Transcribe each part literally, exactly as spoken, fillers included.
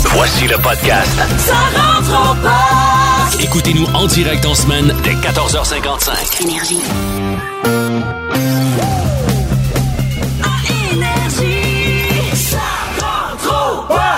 Voici le podcast Ça rentre au poste. Écoutez-nous en direct en semaine dès quatorze heures cinquante-cinq. Énergie. À Énergie. Ça rentre au poste.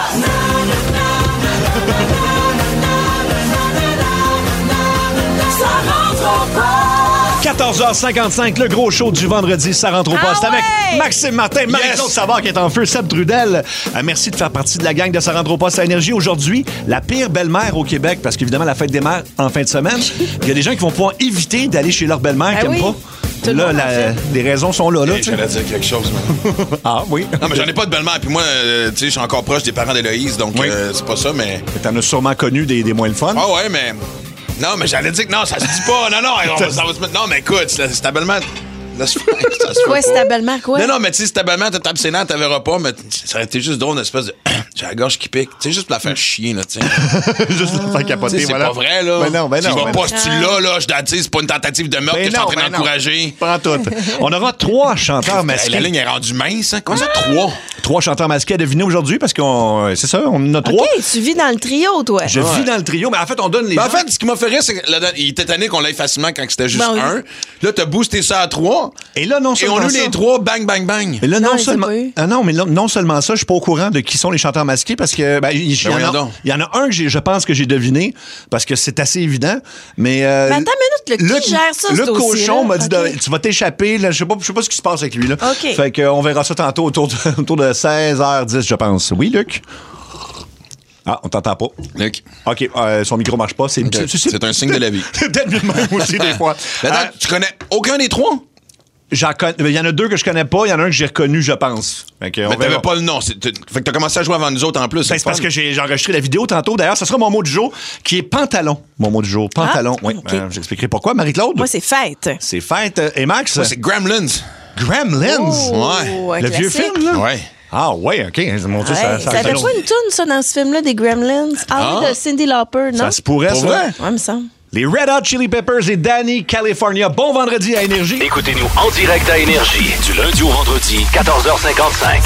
Ça rentre au poste. quatorze heures cinquante-cinq, le gros show du vendredi, ça rentre au Ah poste ouais! avec Maxime Martin, Marie-Claude Yes! Savard qui est en feu, Seb Trudel. Euh, merci de faire partie de la gang de ça rentre au poste à Énergie. Aujourd'hui, la pire belle-mère au Québec, parce qu'évidemment, la fête des mères en fin de semaine, il y a des gens qui vont pouvoir éviter d'aller chez leur belle-mère Ben qui n'aiment oui. pas. Tout le Là, monde en la- fait. les raisons sont là. là tu sais. J'allais dire quelque chose, man. Ah oui. Non, mais j'en ai pas de belle-mère. Puis moi, euh, tu sais, je suis encore proche des parents d'Héloïse, donc Oui. euh, c'est pas ça, mais... T'en as sûrement connu des, des moins le fun. Ah ouais, mais... Non, mais j'allais dire que non, ça se dit pas. Non, non, on va- ça va se mettre... Non, mais écoute, c'est c'est ta belle-mère... Laisse faire, ça se fait Quoi, pas. c'est ta belle-mère, quoi? Non, non, mais tu sais, si ta belle-mère t'es abstinente, t'en verras pas, mais ça aurait été juste drôle, une espèce de... J'ai la gorge qui pique. Tu sais, juste pour la faire chier, là, tu sais. Juste la faire Tu capoter, sais, c'est voilà. pas vrai, là. Ben non, ben Tu non. vas ben pas, non. si tu l'as, là, je tu sais, c'est pas une tentative de meurtre Ben que je suis en non, train ben non. d'encourager. Prends tout. On aura trois chanteurs La masqués. ligne est rendue mince, hein? Comment ça, trois? Trois chanteurs masqués à deviner aujourd'hui parce qu'on. C'est ça, on en a trois. OK, tu vis dans le trio, toi. Je vis dans le trio, mais en fait, on donne les Ben, en gens. fait, ce qui m'a fait rire, c'est que là, il était tanné qu'on l'aille facilement quand c'était juste Ben oui. un. Là, t'as boosté ça à trois. Et là, non Et seulement on a eu ça- les trois, bang, bang, bang. Et là, non, Non, il seulement. s'est pas eu. Ah non, mais là, non seulement ça, je suis pas au courant de qui sont les chanteurs masqués parce que ben, il, il y, Ben en voyons a, donc. il y en a un que j'ai, je pense que j'ai deviné parce que c'est assez évident. Mais, euh, Mais attends une minute, là, qui gère ça, ce le dossier-là? cochon m'a dit OK. de- tu vas t'échapper. Là, je sais pas, je sais pas ce qui se passe avec lui là. OK. Fait que, euh, on verra ça tantôt autour de, autour de seize heures dix, je pense. Oui, Luc. Ah, on t'entend pas. Luc, OK, euh, son micro marche pas. C'est, Ok. C'est un signe de la vie. C'est peut-être mieux de même aussi, des fois. Mais attends, Euh, tu connais aucun des trois? j'en connais- il y en a deux que je connais pas. Il y en a un que j'ai reconnu, je pense. Fait que, on Mais verra. t'avais pas le nom. C'est- t'as- Fait que t'as commencé à jouer avant nous autres en plus. Ben, c'est parce que j'ai, j'ai enregistré la vidéo tantôt. D'ailleurs, ce sera mon mot du jour, qui est pantalon. Mon mot du jour, pantalon. Ah, oui, OK. Euh, j'expliquerai pourquoi. Marie-Claude? Moi, c'est fête. C'est fête. Euh, Et Max? Ça, c'est Gremlins. Gremlins. Oh, un Le vieux classique. film, là? Ouais. Ah, ouais, OK. Mon Dieu, ça, Hey, ça, ça avait ça- pas une toune, ça, dans ce film-là, des Gremlins? Ah, oui, Ah. de Cyndi Lauper, non? ça se pourrait, Pour ça. vrai? Ouais, me semble. Les Red Hot Chili Peppers et Danny California. Bon vendredi à Énergie. Écoutez-nous en direct à Énergie du lundi au vendredi, quatorze heures cinquante-cinq.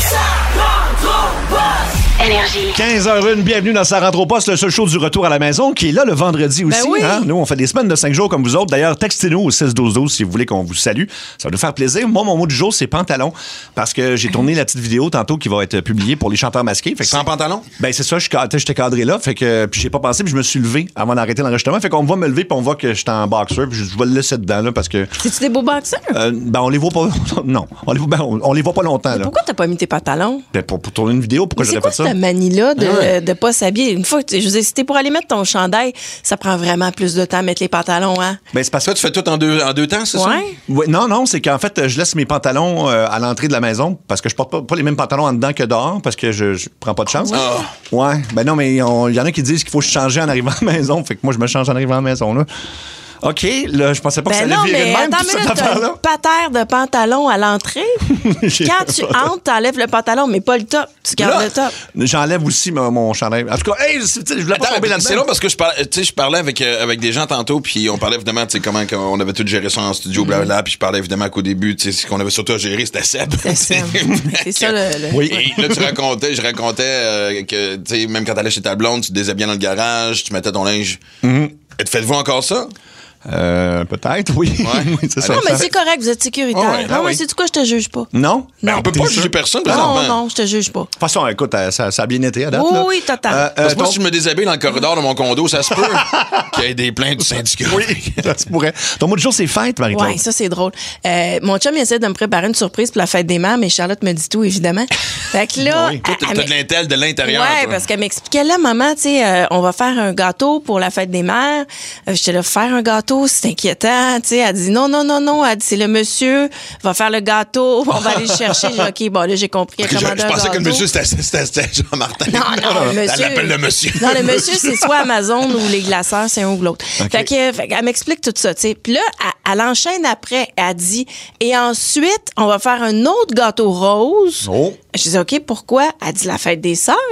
Énergie. quinze heures une, bienvenue dans Ça rentre au poste, le seul show du retour à la maison qui est là le vendredi aussi. Ben oui. Hein? Nous, on fait des semaines de cinq jours comme vous autres. D'ailleurs, textez-nous au six douze douze si vous voulez qu'on vous salue. Ça va nous faire plaisir. Moi, mon mot du jour, c'est pantalon. Parce que j'ai tourné la petite vidéo tantôt qui va être publiée pour les chanteurs masqués. Fait que Sans pantalon? Ben c'est ça, je suis ca- j'étais cadré là, fait que puis j'ai pas pensé, puis je me suis levé avant d'arrêter l'enregistrement, fait qu'on me voit me lever, puis on voit que j'étais en boxer, puis je, je vais le laisser dedans là parce que C'est-tu des beaux boxeurs? euh, ben on les voit pas, non, on les voit, ben, on, on les voit pas longtemps là. Pourquoi t'as pas mis tes pantalons? Ben, pour, pour tourner une vidéo, pourquoi Mais j'aurais c'est quoi fait ça? cette manie-là de, Ah ouais. de pas s'habiller? Une fois, tu sais, je veux dire, si t'es pour aller mettre ton chandail, ça prend vraiment plus de temps à mettre les pantalons, hein? Ben c'est parce que Ça, tu fais tout en deux, en deux temps, c'est ça? Ouais. Ouais, non, non, c'est qu'en fait, je laisse mes pantalons euh, à l'entrée de la maison parce que je porte pas, pas les mêmes pantalons en dedans que dehors parce que je, je prends pas de chance. Ah. Ouais, ben non, mais il y en a qui disent qu'il faut se changer en arrivant à la maison, fait que moi, je me change en arrivant à la maison, là. OK, là, je pensais pas que ça Ben allait non, virer de mais même, attends, toute mais cette là, t'as affaire-là. une patère de pantalon à l'entrée. J'ai- Quand tu entres, t'enlèves le pantalon, mais pas le top. Tu gardes Là, le top. J'enlève aussi mon, mon chandail. En tout cas, hey, c'est- tu sais, je voulais pas Attends, tomber mais là-dedans. c'est long parce que je parlais, tu sais, je parlais avec, euh, avec des gens tantôt, puis on parlait évidemment, tu sais, comment on avait tout géré ça en studio, Mm-hmm. blablabla, puis je parlais évidemment qu'au début, tu sais, ce qu'on avait surtout à gérer, c'était Seb. C'est ça. C'est ça, le- le- Oui. Et là, tu racontais, je racontais euh, que, tu sais, même quand t'allais chez ta blonde, tu te déshabillais dans le garage, tu mettais ton linge. Et faites-vous encore ça? Euh, peut-être, oui. Oui, c'est ça. Non, mais c'est correct, vous êtes sécuritaire. Ah ouais, non, ah mais oui. c'est du quoi, je te juge pas. Non? Ben, Non. on peut T'es pas sûr? juger personne, Non, présentement. non, je te juge pas. De toute façon, écoute, euh, ça, ça a bien été à date. Oui, là. oui, total. Euh, euh, Parce que moi, ton- si je me déshabille dans le corridor de mon condo, ça se peut qu'il y ait des plaintes du syndicat. Oui, ça se pourrait. Ton mot de jour, c'est fête, Marie-Claude. Oui, ça, c'est drôle. Euh, mon chum, il essaie de me préparer une surprise pour la fête des mères, mais Charlotte me dit tout, évidemment. Fait que là. Oui. Toi, elle- t'as elle t'as de l'intel de l'intérieur. Ouais, toi. parce qu'elle m'expliquait là, maman, tu sais, euh, on va faire un gâteau pour la fête des mères. Euh, J'étais là, faire un gâteau, c'est inquiétant, tu sais. Elle dit non, non, non, non. Elle dit c'est le monsieur va faire le gâteau, on va aller le chercher. J'ai dit, OK, bon, là, j'ai compris. Ok, Elle je, commandé je un pensais que le gâteau. monsieur, c'était c'était- c'était Jean-Martin. Non, non, le monsieur. Elle l'appelle le monsieur. Non, le monsieur, c'est soit Amazon ou les glaceurs, c'est un ou l'autre. Fait que, fait qu'elle m'explique tout ça, tu sais. Puis là, elle, elle enchaîne après, elle dit, et ensuite, on va faire un autre gâteau rose. Oh. Je dis, OK, pourquoi? Elle dit la fête des sœurs.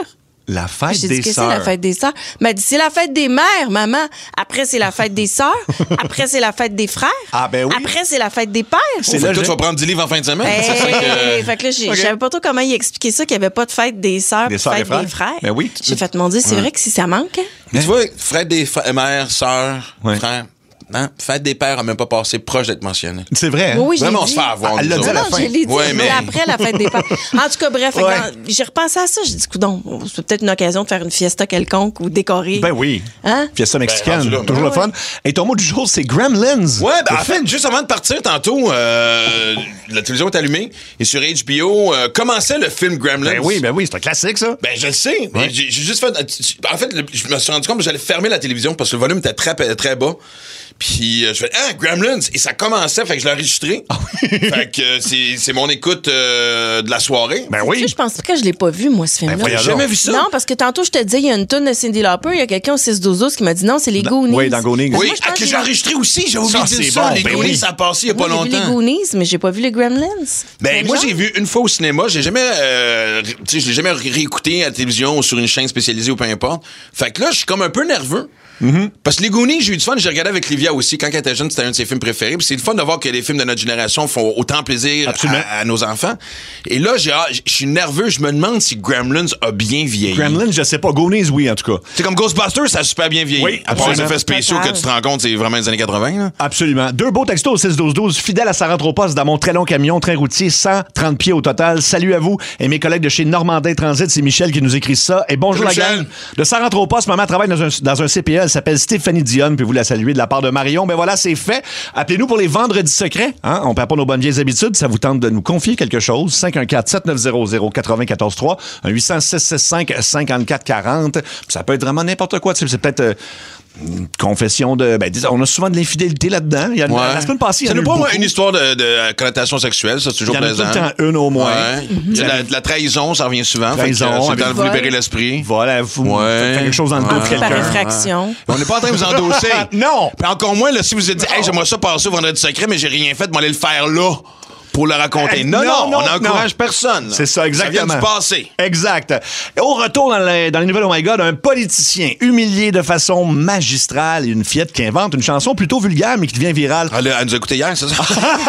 La fête J'ai des dit que c'est sœurs. la fête des sœurs. Elle m'a dit, c'est la fête des mères, maman. Après, c'est la fête des sœurs. Après, c'est la fête des frères. Ah, ben oui. Après, c'est la fête des pères. C'est Fait là, que toi, je- tu vas prendre dix livres en fin de semaine. Hey, C'est ça que- fait que là, j'ai- Ok. je savais pas trop comment il expliquait ça, qu'il n'y avait pas de fête des sœurs, Des puis sœurs et fête frères. des frères. Ben oui. J'ai fait mon Dieu, c'est vrai que si ça manque, hein? Mais tu vois, fête des fra- mères, sœurs, Ouais. frères, hein? Fête des pères a même pas passé proche d'être mentionné. C'est vrai. hein? Oui, oui, je l'ai Vraiment, on dit. se fait avoir. Elle l'a nous dit à autres. la Non, fin. je l'ai dit, Ouais, c'est mais- après la fête des pères. En tout cas, bref, fait que Ouais. dans- j'ai repensé à ça. J'ai dit, coudonc, c'est peut-être une occasion de faire une fiesta quelconque ou décorer. Ben oui. Hein? Fiesta mexicaine, rendu là, toujours ben le fun. Et ton mot du jour, c'est Gremlins. Ouais, ben en fait, juste avant de partir tantôt, euh, la télévision est allumée et sur H B O euh, commençait le film Gremlins. Ben oui, ben oui, c'est un classique, ça. Ben, je le sais. mais J'ai j'ai juste fait. En fait, le- je me suis rendu compte que j'allais fermer la télévision parce que le volume était très, très bas. Puis, euh, je fais, ah, Gremlins! Et ça commençait, fait que je l'ai enregistré. Fait que euh, c'est c'est mon écoute euh, de la soirée. Ben Tu oui. sais, je pense pas que je l'ai pas vu, moi, ce film-là. Ben, voyons J'ai jamais vu ça. Non, parce que tantôt, je te disais, il y a une tonne de Cyndi Lauper, il y a quelqu'un au six douze douze qui m'a dit non, c'est les Goonies. oui, dans Goonies. Parce que Oui, moi, je pense ah, que que j'ai enregistré aussi, j'ai oublié Ça, de c'est dire ça. bon, Les ben Goonies, oui. ça a passé il y a pas Moi, j'ai vu longtemps. les Goonies, mais j'ai pas vu les Gremlins. Ben, Même moi, genre? j'ai vu une fois au cinéma. J'ai jamais, euh, tu sais, je l'ai jamais ré- réécouté à la télévision ou sur une chaîne spécialisée ou peu importe. Fait que là, je suis comme un peu nerveux. Parce que les Goonies, j'ai eu du fun. J'ai regardé avec Livia aussi. Quand elle était jeune, c'était un de ses films préférés. Puis c'est le fun de voir que les films de notre génération font autant plaisir Absolument. à, à nos enfants. Et là, j'ai, ah, je suis nerveux. Je me demande si Gremlins a bien vieilli. Gremlins, je sais pas. Goonies, oui, en tout cas. C'est comme Ghostbusters, ça a super bien vieilli. Oui, à part les absolument. effets spéciaux Total. que tu te rends compte, c'est vraiment les années quatre-vingts. Là. Absolument. Deux beaux textos au six douze douze. Fidèle à sa rentre au poste dans mon très long camion, train routier, cent trente pieds au total. Salut à vous et mes collègues de chez Normandin Transit. C'est Michel qui nous écrit ça. Et bonjour Salut, la Michel. gang. De sa rentre au poste, maman travaille dans un, dans un C P E. Elle s'appelle Stéphanie Dionne. Puis vous la saluez de la part de Marion. Ben voilà, c'est fait. Appelez-nous pour les vendredis secrets. Hein? On perd pas nos bonnes vieilles habitudes. Ça vous tente de nous confier quelque chose. cinq un quatre, sept neuf zéro zéro, quatre zéro un quatre trois. un huit cents, six six cinq, cinq quatre quatre zéro. Ça peut être vraiment n'importe quoi. Tu sais, c'est peut-être... euh, une confession de... Ben, dis- on a souvent de l'infidélité là-dedans. Il y a, Ouais. La semaine passée, il y Ça en a nous eu prend beaucoup. une histoire de, de connotation sexuelle, ça, c'est toujours Il y en a tout plaisant. le temps une au moins. Ouais. Il y a de la, de la trahison, ça revient souvent. Trahison, Fait que, euh, c'est le temps de avec vous vol. libérer l'esprit. Voilà, vous Ouais. faites quelque chose dans le dos de Ouais. Par quelqu'un. infraction. On n'est pas en train de vous endosser. Non! Puis encore moins, là, si vous êtes dit, hey, j'aimerais ça passer au vendredi secret, mais j'ai rien fait, mais aller le faire là pour le raconter. Hey, non, non, non, on non, n'encourage non. personne. là. C'est ça, exactement. Ça vient du passé. Exact. Et au retour dans les, dans les nouvelles, oh my God, un politicien humilié de façon magistrale et une fillette qui invente une chanson plutôt vulgaire, mais qui devient virale. Elle, elle nous a écouté hier, c'est ça?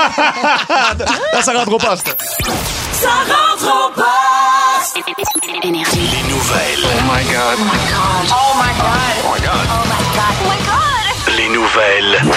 Là, ça rentre au poste. Ça rentre au poste. Les nouvelles. Oh my god. Oh my god. Oh my god. Les nouvelles.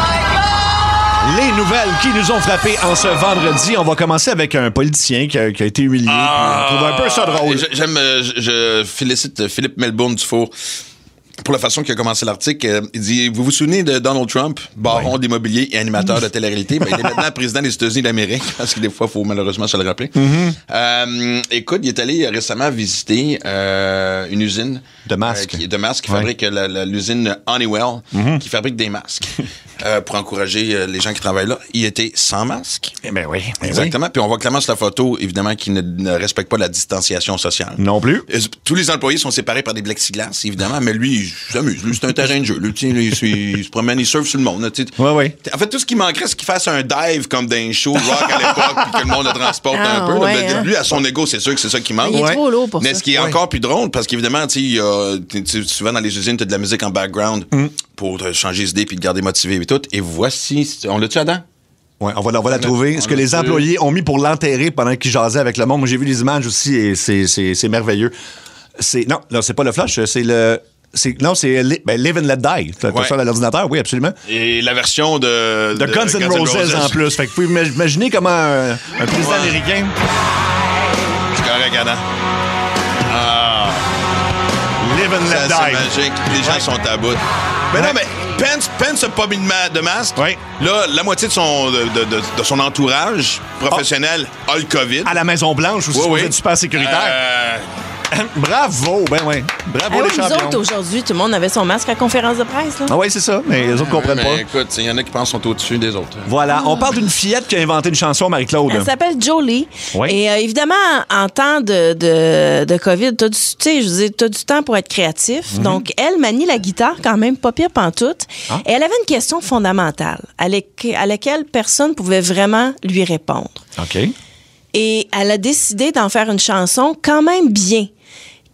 Les nouvelles qui nous ont frappés en ce vendredi. On va commencer avec un politicien qui a, qui a été humilié. Ah, On trouve un peu ça drôle. Je- J'aime, euh, je, je félicite Philippe Melbourne Dufour pour la façon qu'il a commencé l'article. Euh, Il dit, vous vous souvenez de Donald Trump, baron d'immobilier et animateur de télé-réalité? Ben, il est maintenant président des États-Unis d'Amérique, parce que des fois, il faut malheureusement se le rappeler. Mm-hmm. Euh, écoute, il est allé récemment visiter euh, une usine De masques. euh, qui, de masques qui Ouais. Mm-hmm. fabrique la- la- l'usine Honeywell, qui fabrique des masques euh, pour encourager euh, les gens qui travaillent là. Il était sans masque. Eh ben oui. ben Exactement. Puis on voit clairement sur la photo, évidemment, qu'il ne, ne respecte pas la distanciation sociale. oui. Non plus. Et tous les employés sont séparés par des plexiglas, évidemment, mais lui, il s'amuse. Lui, c'est un terrain de jeu. Lui, tiens, lui, il, se- il se promène, il surfe sur le monde. là, tu sais. Ouais, ouais. En fait, tout ce qui manquerait, c'est qu'il fasse un dive comme dans un show rock à l'époque, puis que le monde le transporte Ah, un peu. là. ouais, Mais hein. Lui, à son ego, c'est sûr que c'est ça qui manque. Il est Ouais. trop lourd pour Mais ça. ce qui est Ouais. encore plus drôle, parce qu'évidemment, tu sais, il y a- tu- tu- souvent dans les usines, tu as de la musique en background pour te changer d'idée puis te garder motivé et tout. Et voici, on l'a-tu Adam? Ouais, on va, on va la trouver. Ce on que l'a les trouvé. employés ont mis pour l'enterrer pendant qu'ils jasaient avec le monde. Moi, j'ai vu les images aussi et c'est, c'est, c'est merveilleux. C'est, non, là, c'est pas le flash, c'est le. C'est, non, c'est li- ben, Live and Let Die. T'as Ouais. ça dans l'ordinateur? Oui, absolument. Et la version de... De Guns N' Roses en plus. Fait que vous pouvez imag- imaginer comment un, un président Ouais. américain. C'est correct, Adam. Ah... Live and C'est Let assez Die. magique. Les gens sont à bout. Mais non, mais Pence, Pence a pas mis de, ma- de masque. Ouais. Là, la moitié de son, de, de- de- de son entourage professionnel a le COVID. À la Maison-Blanche, où c'est Oui, supposé oui. être super sécuritaire. Euh, Bravo, ben oui. Bravo Ah les oui, nous champions. autres, aujourd'hui, tout le monde avait son masque à la conférence de presse. Là. Ah oui, c'est ça, mais les autres comprennent mais pas. écoute, il y en a qui pensent qu'ils sont au-dessus des autres. Voilà, on parle d'une fillette qui a inventé une chanson, Marie-Claude. Elle s'appelle Jolie. Oui. Et euh, évidemment, en temps de, de, de COVID, tu as du, tu sais, je veux dire, t'as du temps pour être créatif. Mhm. Donc, elle manie la guitare quand même, pas pire pantoute. Ah. Et elle avait une question fondamentale à, laque- à laquelle personne pouvait vraiment lui répondre. OK. Et elle a décidé d'en faire une chanson quand même bien,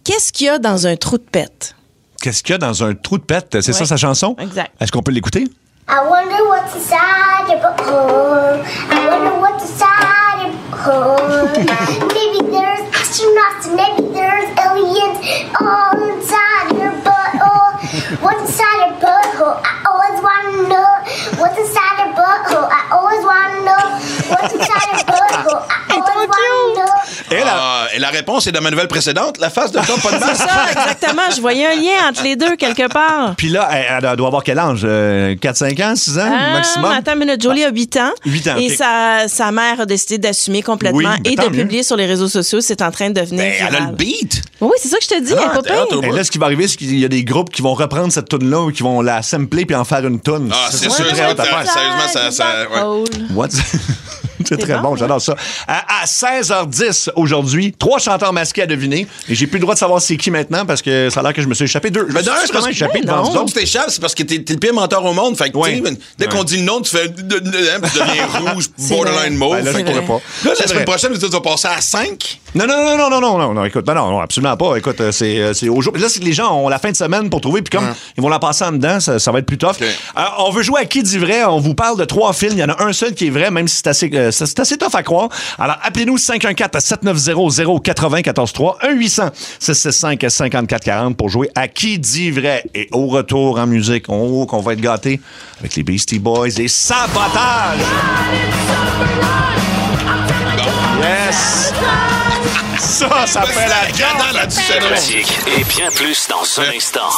Qu'est-ce qu'il y a dans un trou de pète? Qu'est-ce qu'il y a dans un trou de pète? C'est Oui. ça sa chanson? Exact. Est-ce qu'on peut l'écouter? I wonder what's inside your butthole. I wonder what's inside your butthole. Maybe there's astronauts and maybe there's aliens all inside your butthole. What's inside your butthole? I always want to know. What's inside your butthole? I always want to know. What's inside your butthole? I always want to know. Et la... Ah, et la réponse est dans ma nouvelle précédente, la face de Tom pas de C'est masque. ça, exactement. Je voyais un lien entre les deux quelque part. Puis là, elle, elle doit avoir quel âge? Euh, quatre cinq ans, six ans Ah, maximum? attends une minute, Jolie a huit ans. huit ans, Et ok. sa, sa mère a décidé d'assumer complètement Oui, ben et tant de mieux. publier sur les réseaux sociaux. C'est en train de devenir Ben, elle a viral. le beat. Oui, c'est ça que je te dis. Ah, elle est pas t'es hâte pire. au Et là, ce qui va arriver, c'est qu'il y a des groupes qui vont reprendre cette tune-là ou qui vont la sampler puis en faire une tune. Ah, c'est Ça, sûr, très c'est hâte à vrai. faire. Sérieusement, ça- ça- ouais. What? C'est très bon, bon, ouais. j'adore ça. À, à seize heures dix aujourd'hui, trois chanteurs masqués à deviner. Et j'ai plus le droit de savoir c'est qui maintenant parce que ça a l'air que je me suis échappé. Deux. Ben, Je d'un, me c'est suis parce vraiment que- échappé Ben devant non. vous Donc, autres. tu t'échappes, c'est parce que t'es, t'es le pire menteur au monde. Fait que, Ouais. tu sais, dès qu'on Ouais. dit le nom, tu fais. Hein, puis tu deviens rouge, borderline mauve. Ben là, je Fait que- pourrais pas. Là, C'est la vrai. semaine prochaine, tu vas passer à cinq. Non, non, non, non, non, non, non, non, écoute, non, non, non, absolument pas. Écoute, euh, c'est, euh, c'est au jour. Là, c'est que les gens ont la fin de semaine pour trouver, puis comme Ouais. ils vont la passer en dedans, ça, ça va être plus tough. Ok. Euh, on veut jouer à qui dit vrai. On vous parle de trois films. Il y en a un seul qui est vrai, même si c'est assez, euh, c'est c'est assez tough à croire. Alors, appelez-nous cinq un quatre sept neuf zéro zéro quatre zéro un quatre trois, un huit cents six six cinq cinquante-quatre quarante pour jouer à qui dit vrai. Et au retour en musique, on, qu'on va être gâtés avec les Beastie Boys et Sabotage. Yes! Ça, ça fait la Gadon, job! là, du La cédron. classique et bien plus dans un instant.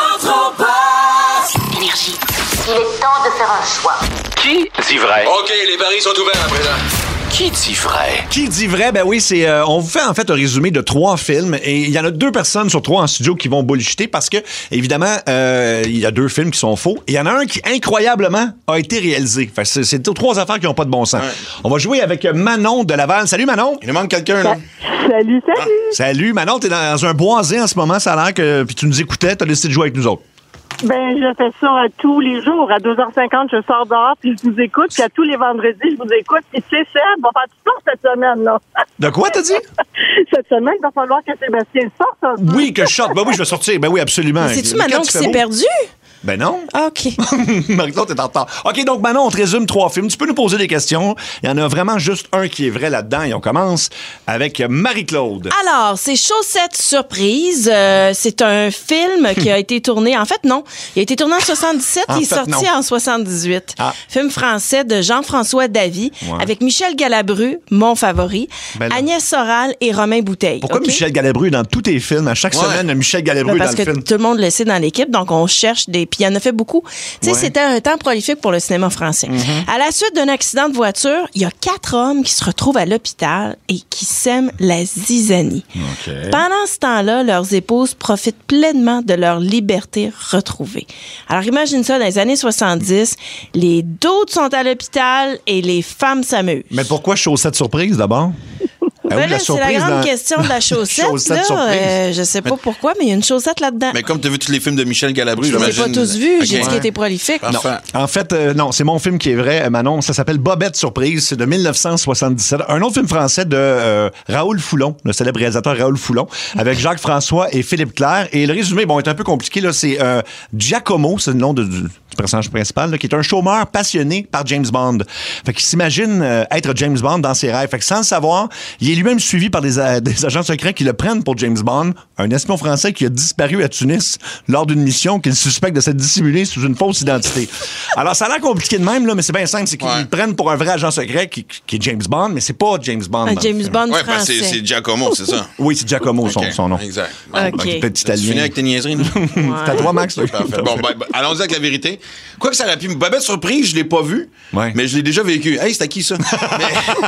Énergie. Il est temps de faire un choix. Qui dit vrai? OK, les paris sont ouverts à présent. Qui dit vrai? Qui dit vrai? Ben oui, c'est euh, on vous fait en fait un résumé de trois films et il y en a deux personnes sur trois en studio qui vont bullshiter parce que, évidemment, euh, il y a deux films qui sont faux et il y en a un qui, incroyablement, a été réalisé. Fait que c'est, c'est trois affaires qui n'ont pas de bon sens. Ouais. On va jouer avec Manon de Laval. Salut, Manon! Il nous manque quelqu'un, là. Salut, salut. Salut, Manon, t'es dans un boisé en ce moment, ça a l'air que puis tu nous écoutais, t'as décidé de jouer avec nous autres. Ben, je fais ça à tous les jours. À deux heures cinquante, je sors dehors, puis je vous écoute. Puis à tous les vendredis, je vous écoute. Puis tu sais, Seb va faire du sport cette semaine, là. De quoi, t'as dit? Cette semaine, il va falloir que Sébastien sorte. un peu. Oui, que je sorte. Ben oui, je vais sortir. Ben oui, absolument. C'est-tu Lequel Manon tu qui fais s'est beau? perdu? Ben non. Ah, OK. Marie-Claude, t'es en retard. OK, donc Manon, on te résume trois films. Tu peux nous poser des questions. Il y en a vraiment juste un qui est vrai là-dedans. Et on commence avec Marie-Claude. Alors, c'est Chaussettes Surprise. Euh, c'est un film qui a été tourné... En fait, non. Il a été tourné en soixante-dix-sept. En il est fait, sorti non. en soixante-dix-huit. Ah. Film français de Jean-François Davy Ouais. avec Michel Galabru, mon favori, Ben là. Agnès Soral et Romain Bouteille. Pourquoi OK? Michel Galabru est dans tous tes films? À chaque Ouais. semaine, il y a Michel Ben, Galabru parce dans que le film. tout le monde le sait dans l'équipe, donc on cherche des... Puis il y en a fait beaucoup. Tu sais, Ouais. c'était un temps prolifique pour le cinéma français. Mm-hmm. À la suite d'un accident de voiture, il y a quatre hommes qui se retrouvent à l'hôpital et qui sèment la zizanie. Pendant ce temps-là, leurs épouses profitent pleinement de leur liberté retrouvée. Alors imagine ça, dans les années soixante-dix, les doutes sont à l'hôpital et les femmes s'amusent. Mais pourquoi Chaussettes Surprise, d'abord? Ah oui, Ben là, c'est la grande dans- question de la chaussette. Chaussette là. surprise. Euh, je sais pas pourquoi, mais il y a une chaussette là-dedans. Mais comme tu as vu tous les films de Michel Galabru, Je les ai j'imagine. pas tous vus. J'ai Ok. dit qu'il était prolifique. Parfait. En fait, euh, non, c'est mon film qui est vrai, euh, Manon. Ça s'appelle Bobette Surprise. C'est de dix-neuf cent soixante-dix-sept. Un autre film français de euh, Raoul Foulon, le célèbre réalisateur Raoul Foulon, avec Jacques-François et Philippe Clair. Et le résumé, bon, est un peu compliqué. Là, c'est euh, Giacomo, c'est le nom de, du, du personnage principal, là, qui est un chômeur passionné par James Bond. Fait qu'il s'imagine euh, être James Bond dans ses rêves. Fait que sans le savoir, il est lui-même suivi par des, euh, des agents secrets qui le prennent pour James Bond, un espion français qui a disparu à Tunis lors d'une mission qu'il suspecte de s'être dissimulé sous une fausse identité. Alors, ça a l'air compliqué de même, là, mais c'est bien simple. C'est qu'ils Ouais. le prennent pour un vrai agent secret qui, qui est James Bond, mais c'est pas James Bond. Un dans le James film. Bond Ouais, parce que français. c'est, c'est Giacomo, c'est ça. Oui, c'est Giacomo, son, Ok, son nom. Exact. OK. Donc, petit Tu finis italien. avec tes niaiseries, nous? C'est à toi, Max. là. Parfait. Bon, ben, ben, allons-y avec la vérité. Quoi que ça aurait pu. Babette Surprise, je l'ai pas vu, Ouais. mais je l'ai déjà vécu. Hey, c'est à qui ça? Mais-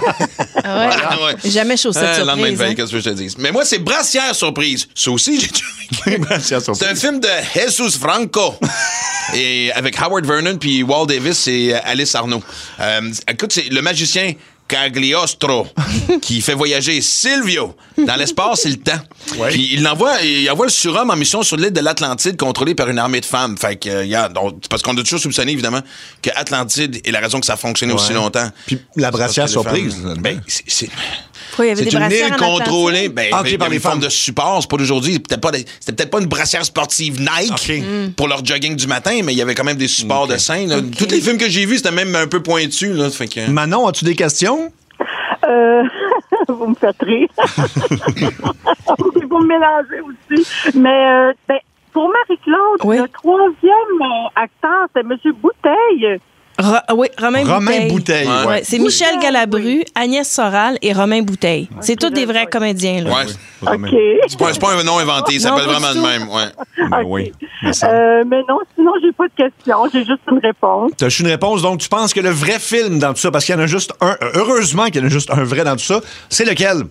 Ah ouais. Voilà, ouais. Jamais chaussettes Euh, lendemain de surprise. veille, hein. qu'est-ce que je te dis? Mais moi, c'est Brassière Surprise. Ça aussi, j'ai déjà vécu. Brassière C'est Surprise. un film de Jesus Franco. Et avec Howard Vernon puis Walt Davis et Alice Arnaud. Euh, écoute, c'est le magicien Cagliostro qui fait voyager Silvio dans l'espace et le temps. Ouais. Puis il envoie, il envoie le surhomme en mission sur l'île de l'Atlantide contrôlée par une armée de femmes. Fait que, euh, yeah, donc, c'est parce qu'on a toujours soupçonné, évidemment, que Atlantide est la raison que ça a fonctionné aussi Ouais. longtemps. Puis la brassière Parce que les surprise. femmes- Ben, c'est... c'est- Pourquoi il y avait C'est des une brassières île en contrôlée Atlantique? ben, Ah, ok, ben, par il y a les une forme femmes. de support. C'est pas d'aujourd'hui. C'était peut-être pas, des- c'était peut-être pas une brassière sportive Nike Ok. pour leur jogging du matin, mais il y avait quand même des supports Ok. de scène. là. Tous les films que j'ai vus, c'était même un peu pointu. Là, fait que... Manon, as-tu des questions? Euh, vous me faites rire. Vous me mélangez aussi. Mais euh, ben, pour Marie-Claude, Oui. le troisième euh, acteur, c'est M. Bouteille. Ro- oui, Romain, Romain Bouteille. Bouteille. Ouais. Ouais, c'est Bouteille, Michel Galabru, Agnès Soral et Romain Bouteille. C'est tous des vrais ouais. comédiens. Là. Ouais. Romain. OK. C'est pas, c'est pas un nom inventé. Il Non, s'appelle pas vraiment du de tout. même. Ouais. Ben Ok. oui. Mais ça- Euh, mais non, sinon, j'ai pas de questions. J'ai juste une réponse. T'as juste une réponse, donc tu penses que le vrai film dans tout ça, parce qu'il y en a juste un, heureusement qu'il y en a juste un vrai dans tout ça, c'est lequel?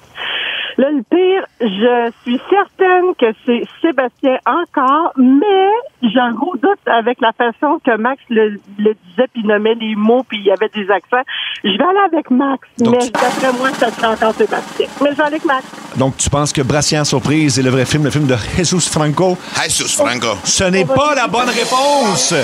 Là, le pire, je suis certaine que c'est Sébastien encore, mais j'ai un gros doute avec la façon que Max le, le disait, puis nommait les mots, puis il y avait des accents. Je vais aller avec Max, Donc, mais tu- d'après moi, ça sera encore Sébastien. Mais je vais aller avec Max. Donc tu penses que Brassière Surprise est le vrai film, le film de Jesus Franco? Jesus Franco. Ce n'est pas la bonne réponse!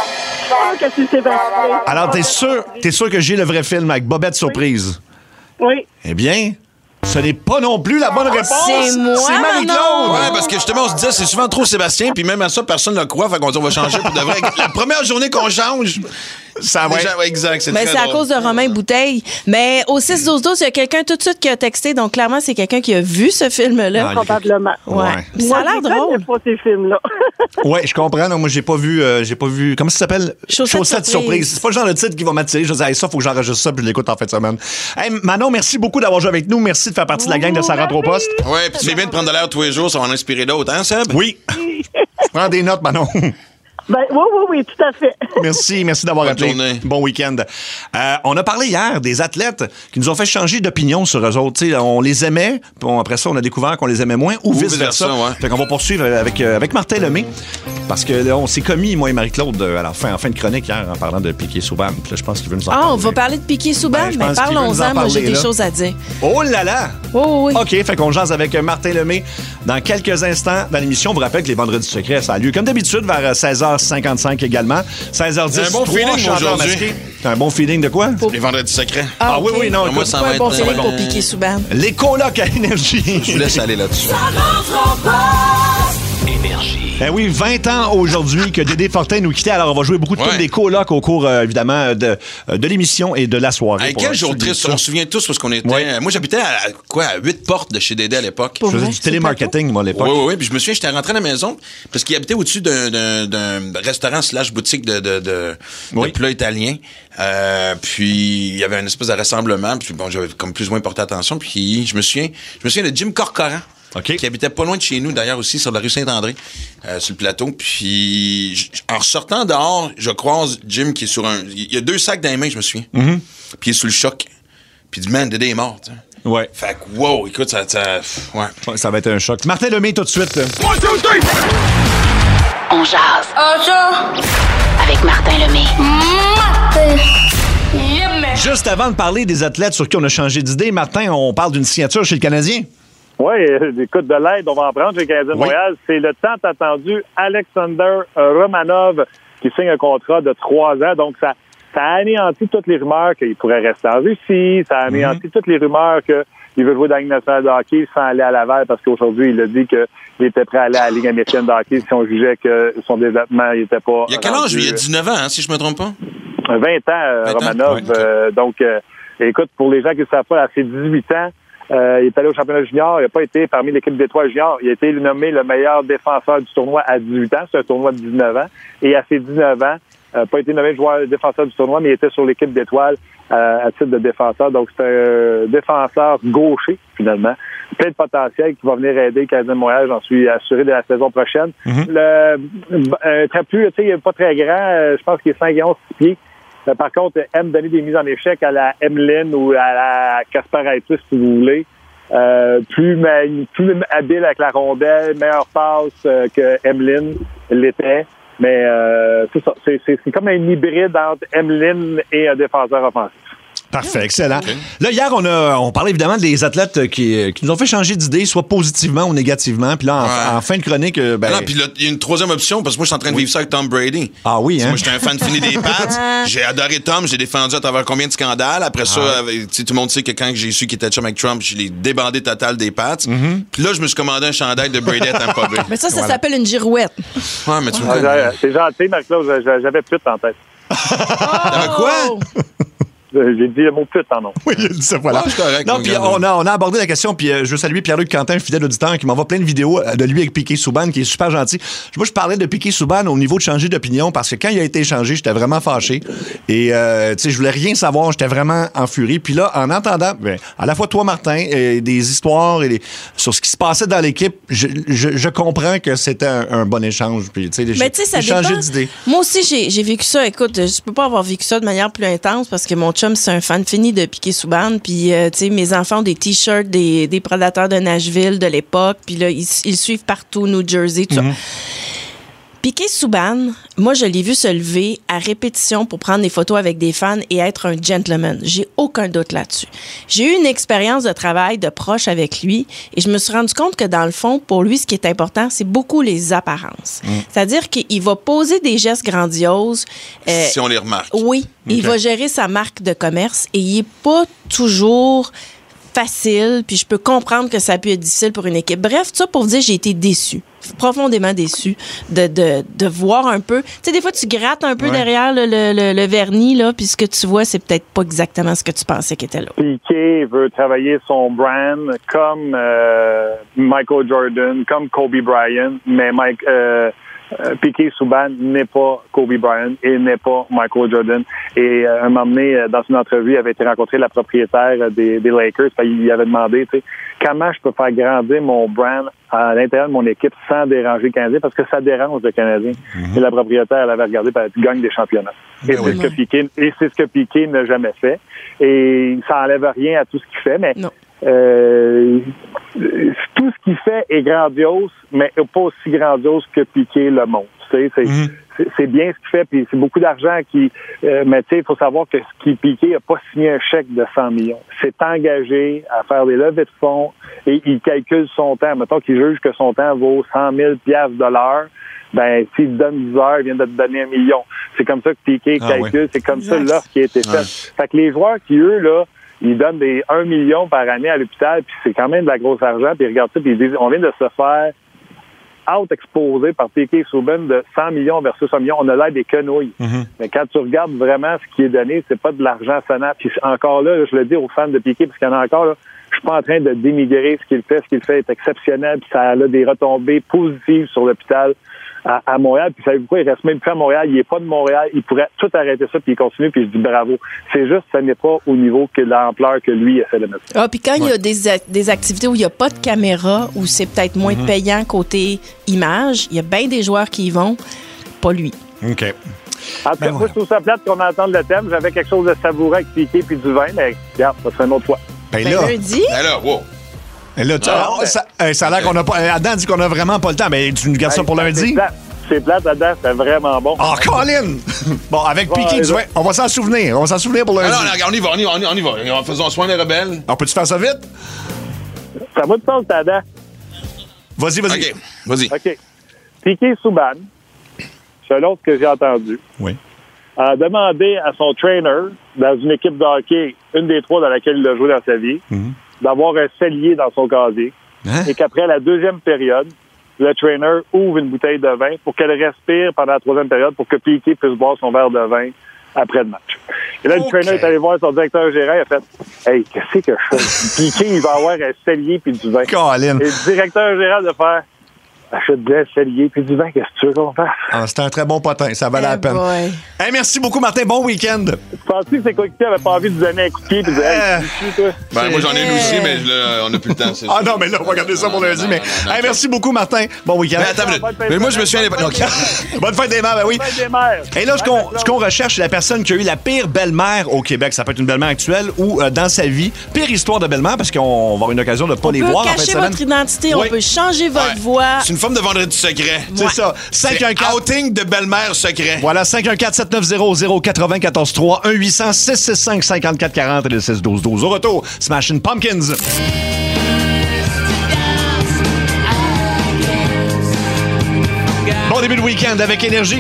Je pense que c'est Sébastien. Alors t'es sûr, t'es sûr que j'ai le vrai film avec Bobette Surprise? Oui. Eh bien, ce n'est pas non plus la bonne réponse! C'est moi, C'est Marie-Claude! Ouais, parce que justement, on se disait, c'est souvent trop Sébastien, puis même à ça, personne ne le croit. Fait qu'on dit, on va changer pour de vrai. La première journée qu'on change, Ça va les être- gens- ouais, exact, c'est Mais très c'est à drôle. cause de Romain Bouteille. Mais au six douze douze, il y a quelqu'un tout de suite qui a texté. Donc, clairement, c'est quelqu'un qui a vu ce film-là. Ah, Probablement. Ouais. Ouais. Puis ça a Moi, l'air je connais drôle. pas ces films-là. Ouais, je comprends. Non, moi, j'ai pas vu, euh, j'ai pas vu. Comment ça s'appelle? Chaussettes surprise. surprise. C'est pas le genre de titre qui va m'attirer. Je dis, hey, ça, faut que j'enregistre ça puis je l'écoute en fin de semaine. Hey, Manon, merci beaucoup d'avoir joué avec nous. Merci de faire partie de la gang de Sarah Trop Poste. Ouais, puis c'est bien de prendre de l'air tous les jours, ça va en inspirer d'autres, hein, Seb? Oui. Je prends des notes, Manon. Ben, oui, oui, oui, tout à fait. Merci, merci d'avoir Bonne appelé. journée. Bon week-end. Euh, on a parlé hier des athlètes qui nous ont fait changer d'opinion sur eux autres. T'sais, on les aimait, puis on- après ça, on a découvert qu'on les aimait moins, ou, Ou vice-versa. vice-versa, ouais. Fait qu'on va poursuivre avec, euh, avec Martin Lemay, parce que là, on s'est commis, moi et Marie-Claude, euh, à la fin, en fin de chronique hier, en parlant de Piquet-Souban. Puis là, je pense qu'il veut nous en Ah, parler. on va parler de Piquet Souban, Ben, je mais pense qu'il veut nous en parlons-en. Moi, j'ai parler, des là. choses à dire. Oh là là! Oui, oui, oui. OK, fait qu'on jase avec Martin Lemay dans quelques instants dans l'émission. On vous rappelle que les Vendredis secrets, ça a lieu comme d'habitude vers seize heures cinquante-cinq également. seize heures dix, Un bon trois feeling chanteurs aujourd'hui. masqués. T'as un bon feeling de quoi? Les vendredis secrets. Ah, oui, ok. oui, non, Moi, écoute, ça Pas va un bon être... feeling euh, pour Piquet Souban. les colocs à Énergie. Je vous laisse aller là-dessus. Énergie. Eh oui, vingt ans aujourd'hui que Dédé Fortin nous quittait. Alors, on va jouer beaucoup de Ouais. tunes des colocs au cours, euh, évidemment, de, de l'émission et de la soirée. Hey, pour quel un jour suivi de triste. ça. On se souvient tous parce qu'on était. Ouais. Moi, j'habitais à, à quoi, à huit portes de chez Dédé à l'époque. Pour Je faisais vrai, du c'est télémarketing, moi, à l'époque. Oui, oui, oui. Puis je me souviens, j'étais rentré à la maison parce qu'il habitait au-dessus d'un, d'un, d'un restaurant slash boutique de, de, de, Oui. de plats italiens. Euh, puis il y avait une espèce de rassemblement. Puis bon, j'avais comme plus ou moins porté attention. Puis je me souviens, je me souviens de Jim Corcoran. OK. Qui habitait pas loin de chez nous, d'ailleurs, aussi, sur la rue Saint-André, euh, sur le plateau. Puis, j- en ressortant dehors, je croise Jim qui est sur un... Il y a deux sacs dans les mains, je me souviens. Mm-hmm. Puis il est sous le choc. Puis il dit, man, Dédé est mort, tu sais. Ouais. Fait que, wow, écoute, ça... ça pff, ouais. Ouais, ça va être un choc. Martin Lemay, tout de suite. là. On jase. On jase. Avec Martin Lemay. Juste avant de parler des athlètes sur qui on a changé d'idée, Martin, on parle d'une signature chez le Canadien. Oui, écoute, de l'aide, on va en prendre chez le Canadien de Oui. Montréal. C'est le tant attendu Alexander Romanov qui signe un contrat de trois ans. Donc, ça, ça a anéanti toutes les rumeurs qu'il pourrait rester en Russie. Ça a anéanti toutes les rumeurs qu'il veut jouer dans la Ligue nationale de hockey sans aller à Laval parce qu'aujourd'hui, il a dit qu'il était prêt à aller à la Ligue américaine de hockey si on jugeait que son développement n'était pas... Il y a quel âge, rendu, lui? Il y a dix-neuf ans, hein, si je me trompe pas? vingt ans, euh, vingt ans? Romanov. Ouais, ok. Euh, donc, euh, écoute, pour les gens qui ne savent pas, à ses dix-huit ans, euh, il est allé au championnat junior. Il n'a pas été parmi l'équipe d'étoiles junior. Il a été nommé le meilleur défenseur du tournoi à dix-huit ans. C'est un tournoi de dix-neuf ans. Et à ses dix-neuf ans, euh, pas été nommé joueur défenseur du tournoi, mais il était sur l'équipe d'étoiles euh, à titre de défenseur. Donc, c'est un défenseur gaucher, finalement. Plein de potentiel qui va venir aider le Canadien de Montréal. J'en suis assuré de la saison prochaine. Mm-hmm. Le, euh, très plus, tu sais, il n'est pas très grand. Euh, je pense qu'il est cinq et onze, six pieds. Euh, par contre, aime donner des mises en échec à la Emeline ou à la Kasparaitis, si vous voulez. Euh, plus, ma- plus habile avec la rondelle, meilleure passe euh, que Emeline l'était. Mais euh, c'est ça. C'est, c'est, c'est comme un hybride entre Emeline et un défenseur offensif. Parfait, excellent. Okay. Là, hier, on a on parlait évidemment des athlètes qui, qui nous ont fait changer d'idée, soit positivement ou négativement. Puis là, en, ouais. en fin de chronique... Ben... Non, puis il y a une troisième option, parce que moi, je suis en train de vivre ça avec Tom Brady. Ah oui, hein? Moi, j'étais un fan fini des Pats. J'ai adoré Tom, j'ai défendu à travers combien de scandales. Après ça, ah. tout le monde sait que quand j'ai su qu'il était chum avec Trump, je l'ai débandé total des Pats. Mm-hmm. Puis là, je me suis commandé un chandail de Brady à Tampa Bay. Mais ça, ça voilà. s'appelle une girouette. Ouais, mais tu me ah, c'est gentil, Marc-Claude, j'avais pute en tête. T'avais quoi? J'ai dit le mot pute en nom. Oui, il a dit ça, voilà. Oh, correct, non, puis on a, on a abordé la question, puis euh, je veux saluer Pierre-Luc Quentin, fidèle auditeur, qui m'envoie plein de vidéos de lui avec Piquet Souban, qui est super gentil. Moi, je parlais de Piquet Souban au niveau de changer d'opinion, parce que quand il a été échangé, j'étais vraiment fâché. Et, euh, tu sais, je voulais rien savoir, j'étais vraiment en furie. Puis là, en entendant, ben, à la fois toi, Martin, et des histoires et des, sur ce qui se passait dans l'équipe, je, je, je comprends que c'était un, un bon échange. Puis, tu sais, j'ai, j'ai changé d'idée. Moi aussi, j'ai, j'ai vécu ça. Écoute, je peux pas avoir vécu ça de manière plus intense, parce que mon chum, c'est un fan fini de Piquet Souban, puis euh, tu sais, mes enfants ont des t-shirts des, des prédateurs de Nashville de l'époque, puis là, ils, ils suivent partout, New Jersey, tout mm-hmm. ça. Piquet Souban, moi, je l'ai vu se lever à répétition pour prendre des photos avec des fans et être un gentleman. J'ai aucun doute là-dessus. J'ai eu une expérience de travail de proche avec lui et je me suis rendu compte que, dans le fond, pour lui, ce qui est important, c'est beaucoup les apparences. Mm. C'est-à-dire qu'il va poser des gestes grandioses. Euh, si on les remarque. Oui. Okay. Il va gérer sa marque de commerce et il n'est pas toujours facile, puis je peux comprendre que ça a pu être difficile pour une équipe. Bref, tout ça pour vous dire, j'ai été déçue, profondément déçue de, de, de voir un peu... Tu sais, des fois, tu grattes un peu ouais. derrière le, le, le, le vernis, là, puis ce que tu vois, c'est peut-être pas exactement ce que tu pensais qu'il était là. Piquet veut travailler son brand comme euh, Michael Jordan, comme Kobe Bryant, mais Mike... Euh, Euh, Piquet Souban n'est pas Kobe Bryant et n'est pas Michael Jordan. Et euh, un moment donné, dans une entrevue, il avait été rencontré la propriétaire des, des Lakers. Il lui avait demandé, tu sais, comment je peux faire grandir mon brand à l'intérieur de mon équipe sans déranger le Canadien, parce que ça dérange le Canadien. Mm-hmm. Et la propriétaire, elle avait regardé, puis elle gagne des championnats. Et c'est, oui. ce que Piquet, et c'est ce que Piquet n'a jamais fait. Et ça enlève rien à tout ce qu'il fait, mais... Non. Euh, tout ce qu'il fait est grandiose, mais pas aussi grandiose que Piquet le montre. Tu sais, c'est, mm-hmm. c'est, c'est bien ce qu'il fait, puis c'est beaucoup d'argent qui. Euh, mais tu sais, il faut savoir que ce qui Piquet n'a pas signé un chèque de cent millions. C'est engagé à faire des levées de fonds et il calcule son temps. Mettons qu'il juge que son temps vaut cent mille piastres de l'heure. Ben, s'il te donne dix heures, il vient de te donner un million. C'est comme ça que Piquet ah, calcule, oui. c'est comme exact. Ça l'offre qui a été faite. Ouais. Fait que les joueurs qui, eux, là, ils donnent des un million par année à l'hôpital, puis c'est quand même de la grosse argent, puis ils regardent ça, puis ils disent, on vient de se faire out-exposer par Piquet Souban de cent millions versus un million. On a l'air des quenouilles. Mm-hmm. Mais quand tu regardes vraiment ce qui est donné, c'est pas de l'argent sonnant. Puis encore là, je le dis aux fans de Piquet, parce qu'il y en a encore, là, je suis pas en train de dénigrer ce qu'il fait. Ce qu'il fait est exceptionnel, puis ça a là, des retombées positives sur l'hôpital à, à Montréal. Puis savez-vous quoi? Il reste même plus à Montréal. Il est pas de Montréal. Il pourrait tout arrêter ça, puis il continue, puis je dis bravo. C'est juste, ça n'est pas au niveau que l'ampleur que lui essaie de mettre. Ah, puis quand ouais. il y a des, des activités où il n'y a pas de caméra, où c'est peut-être moins mm-hmm. payant côté image, il y a bien des joueurs qui y vont, pas lui. OK. En tout cas, moi, je trouve ça plate qu'on entende le thème. J'avais quelque chose de savoureux avec Piquet puis du vin, mais regarde, ça sera une autre fois. Ben là, ben lundi. Ben là, wow. Ben là, tu, non, ça, ben, ça a l'air qu'on a pas... Adam dit qu'on a vraiment pas le temps, mais tu nous gardes ça pour lundi? C'est plate, c'est plate Adam, c'était vraiment bon. Oh, Colin! Bon, avec bon, Piquet du vin, on va s'en souvenir. On va s'en souvenir pour lundi. Ah non, on y va, on y va, on y va. On y va. Faisons soin des rebelles. Alors, peux-tu faire ça vite? Ça va de temps, Adam. Vas-y, vas-y. OK, vas-y. OK. Piquet Souban, c'est l'autre que j'ai entendu. Oui. A demandé à son trainer dans une équipe de hockey, une des trois dans laquelle il a joué dans sa vie, mm-hmm. d'avoir un cellier dans son casier. Hein? Et qu'après la deuxième période, le trainer ouvre une bouteille de vin pour qu'elle respire pendant la troisième période pour que Piquet puisse boire son verre de vin après le match. Et là, okay. le trainer est allé voir son directeur gérant et a fait « Hey, qu'est-ce que je fais? Piquet, il va avoir un cellier puis du vin. » Et le directeur gérant de faire achète de cellier puis du vin, qu'est-ce que tu veux qu'on fasse? Ah, c'était un très bon potin, ça valait hey la peine. Hey, merci beaucoup, Martin. Bon week-end. Tu pensais que ses coéquipiers n'avaient pas envie de lui donner un coup de pied et de dire hey, tu toi? Ben, moi, j'en ai une aussi, mais là, on n'a plus le temps. Ah non, mais là, on va regarder ça pour lundi. Non, mais non, non, hey, merci beaucoup, Martin. Bon week-end. Mais attends, mais, mais moi, je me suis allé. Bonne fête des mères, ben oui. Bonne fête des mères. Et là, ce qu'on, ce qu'on recherche, c'est la personne qui a eu la pire belle-mère au Québec. Ça peut être une belle-mère actuelle ou euh, dans sa vie. Pire histoire de belle-mère, parce qu'on va avoir une occasion de ne pas on les peut voir. On peut cacher votre identité, oui. on peut changer votre ouais. voix. une forme de vendredi secret. C'est ça. C'est outing de belle-mère secret. Voilà, cinq un quatre sept neuf zéro zéro quatre zéro un quatre trois un huit cents six six cinq cinquante-quatre quarante et le six douze douze. Au retour, Smashing Pumpkins. Bon début de week-end avec Énergie.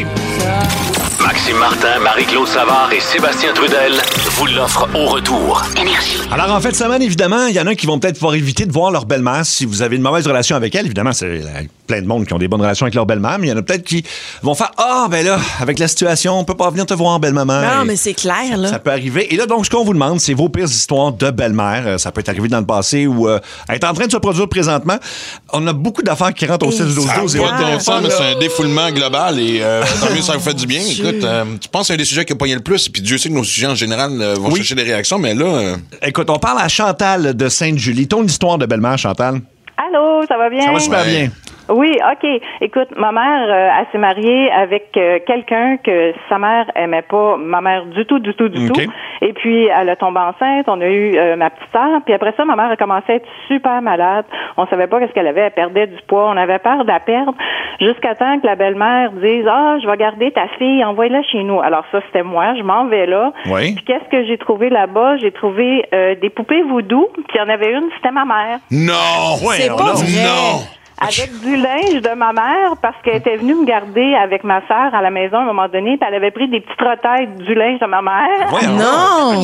Maxime Martin, Marie-Claude Savard et Sébastien Trudel vous l'offrent au retour. Énergie. Alors, en fin de semaine, évidemment, il y en a qui vont peut-être pouvoir éviter de voir leur belle-mère si vous avez une mauvaise relation avec elle. Évidemment, c'est euh, plein de monde qui ont des bonnes relations avec leur belle-mère, mais il y en a peut-être qui vont faire « Ah, ben là, avec la situation, on peut pas venir te voir en belle-maman. » Non, mais c'est clair, là. Ça peut arriver. Et là, donc, ce qu'on vous demande, c'est vos pires histoires de belle-mère. Euh, ça peut être arrivé dans le passé ou euh, être en train de se produire présentement. On a beaucoup d'affaires qui rentrent au six douze douze. C'est pas ton fun, c'est un défoulement global et euh, tant mieux, ça vous fait du bien. Écoute, euh, tu penses que c'est un des sujets qui a pogné le plus, et puis Dieu sait que nos sujets en général euh, vont Oui. chercher des réactions, mais là... Euh... Écoute, on parle à Chantal de Sainte-Julie. Ton histoire de belle-mère, Chantal? Allô, ça va bien? Ça va super Ouais. bien. Oui, OK. Écoute, ma mère, euh, elle s'est mariée avec euh, quelqu'un que sa mère aimait pas, ma mère du tout, du tout, du OK. tout. Et puis, elle a tombé enceinte, on a eu euh, ma petite sœur, puis après ça, ma mère a commencé à être super malade. On savait pas qu'est-ce qu'elle avait, elle perdait du poids, on avait peur de la perdre, jusqu'à temps que la belle-mère dise « Ah, je vais garder ta fille, envoie-la chez nous. » Alors ça, c'était moi, je m'en vais là. Oui. Puis qu'est-ce que j'ai trouvé là-bas? J'ai trouvé euh, des poupées voodoo, puis il y en avait une, c'était ma mère. Non! C'est on pas a- vrai. Non! Avec du linge de ma mère, parce qu'elle était venue me garder avec ma sœur à la maison à un moment donné, puis elle avait pris des petites retailles du linge de ma mère. Voyons. Non!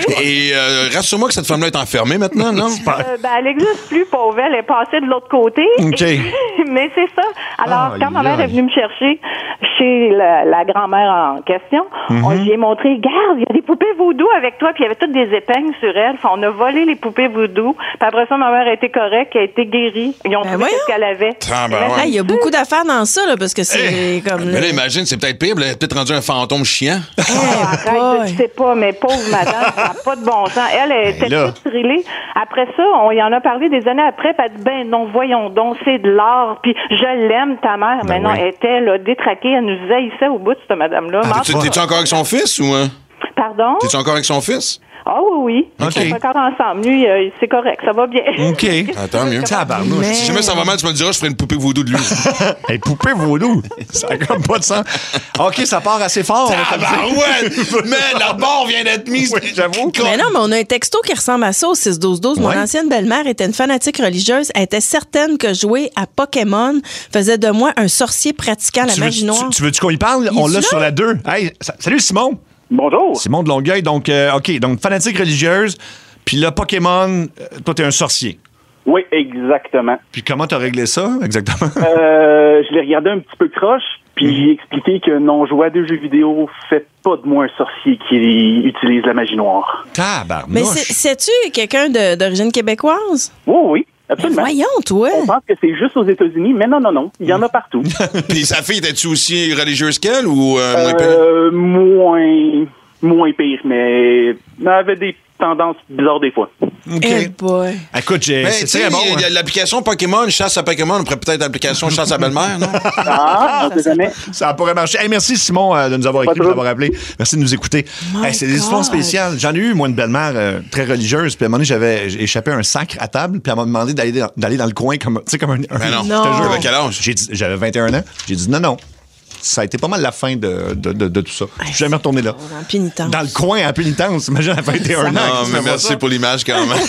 Et euh, rassure-moi que cette femme-là est enfermée maintenant, non? Euh, ben, elle n'existe plus, pauvre. Elle est passée de l'autre côté. OK. Mais c'est ça. Alors, Aïe, quand ma mère aïe. est venue me chercher chez la, la grand-mère en question, on lui a montré, regarde, il y a des poupées voodoo avec toi, puis il y avait toutes des épingles sur elle. Fait, on a volé les poupées voodoo. Puis après ça, ma mère a été correcte, elle a été guérie. Ils ont Ben trouvé voyons. ce qu'elle avait. Ah, ben ouais. Hey, il y a beaucoup d'affaires dans ça, là, parce que c'est comme... Mais là, imagine, c'est peut-être pire, elle a peut-être rendu un fantôme chiant. Ah, arrête, je sais pas, mais pauvre madame, ça n'a pas de bon sens. Elle, elle était là. toute thrillée. Après ça, on y en a parlé des années après, puis elle dit, ben non, voyons donc, c'est de l'art, puis je l'aime, ta mère. Ben mais non, oui. elle était là, détraquée, elle nous haïssait au bout de cette madame-là. Mais en T'es- tout cas- T'es-tu encore avec son fils ou... euh? Pardon? T'es-tu encore avec son fils? Ah oui, oui. OK. On est encore ensemble. Lui, euh, c'est correct, ça va bien. OK. Ah, tant mieux. Tabarnouche. Mais- Si jamais ça va mal, tu me le diras, je ferai une poupée voodoo de lui. Hey, poupée vaudou. Ça a comme pas de sens. OK, ça part assez fort. Ah, ben ouais! Man, la barre vient d'être mise. Oui, j'avoue. Mais non, mais on a un texto qui ressemble à ça au six douze douze. Mon Ouais. ancienne belle-mère était une fanatique religieuse. Elle était certaine que jouer à Pokémon faisait de moi un sorcier pratiquant la Tu veux- magie noire. tu- tu veux-tu qu'on y parle? Il On est l'a là? sur la deux. Hey, sa- salut Simon. Bonjour. Simon de Longueuil. Donc, euh, OK, donc fanatique religieuse. Puis là, Pokémon, euh, toi, t'es un sorcier. Oui, exactement. Puis comment t'as réglé ça, exactement? Euh, je l'ai regardé un petit peu croche, puis j'ai expliqué que non, jouer à des jeux vidéo fait pas de moi un sorcier qui utilise la magie noire. Tabarnouche. Mais c'est- sais-tu quelqu'un de- d'origine québécoise? Oui, oui, Ben absolument. voyons, toi. On pense que c'est juste aux États-Unis, mais non, non, non, il y en a partout. Puis sa fille, était-tu aussi religieuse qu'elle ou euh, moins pire? Euh, moins, moins pire, mais elle avait des tendances bizarres des fois. OK. Eh boy. Écoute, j'ai- Mais c'est tu sais, très bon. il y a hein. l'application Pokémon, chasse à Pokémon, on pourrait peut-être l'application chasse à belle-mère, non? Ah, on sait jamais. Ça pourrait marcher. Hey, merci Simon euh, de nous avoir Pas écrit, de de nous avoir appelé. Merci de nous écouter. My Hey, c'est des histoires God. spéciales. J'en ai eu, moi, une belle-mère euh, très religieuse. Puis à un moment donné, j'avais j'ai échappé un sacre à table. Puis elle m'a demandé d'aller dans, d'aller dans le coin comme, tu sais, comme un. un- Mais non. je te Non. jure. T'avais quel âge? J'ai dit- J'avais vingt et un ans. J'ai dit non, non. Ça a été pas mal la fin de, de, de, de tout ça. Je suis jamais retourné là. En pénitence. Dans le coin, à pénitence. Imagine à vingt et un ans. Non, qui se mais fait voir merci ça. pour l'image quand même.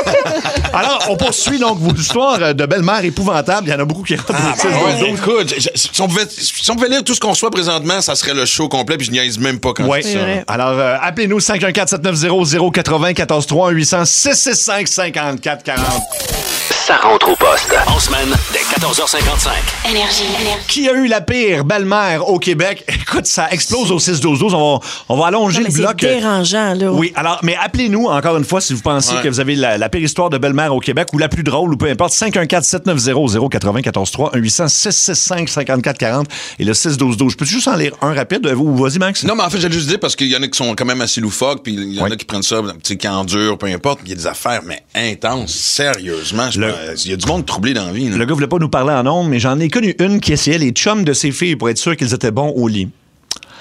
Alors, on poursuit donc vos histoires de belle-mère épouvantables. Il y en a beaucoup qui rentrent Ah, au six ben douze ouais, douze. écoute, je- si on, pouvait, si on pouvait lire tout ce qu'on reçoit présentement, ça serait le show complet, puis je niaise même pas quand Oui. je dis ça. vrai. Alors, euh, appelez-nous cinq un quatre sept neuf zéro zéro quatre zéro un quatre trois un huit cents six six cinq cinquante-quatre quarante. Ça rentre au poste. En semaine, dès quatorze heures cinquante-cinq. Énergie. Qui a eu la pire belle-mère au Québec? Écoute, ça explose au six douze douze. On va, on va allonger Non, mais le bloc. c'est dérangeant, là. Oui, alors, mais appelez-nous encore une fois si vous pensez Ouais. que vous avez la, la pire histoire de belle-mère au Québec ou la plus drôle ou peu importe. cinq un quatre sept neuf zéro zéro quatre zéro un quatre trois un huit cents six six cinq cinquante-quatre quarante et le six douze douze. Je peux juste en lire un rapide? Ou vas-y, Max? Non, mais en fait, j'allais juste dire parce qu'il y en a qui sont quand même assez loufoques, puis il y en Ouais. a qui prennent ça, tu sais, qui endurent, peu importe. Il y a des affaires, mais intenses, sérieusement. je Le- pense- Il y a du monde troublé dans la vie. là. Le gars voulait pas nous parler en ondes, mais j'en ai connu une qui essayait les chums de ses filles pour être sûr qu'ils étaient bons au lit.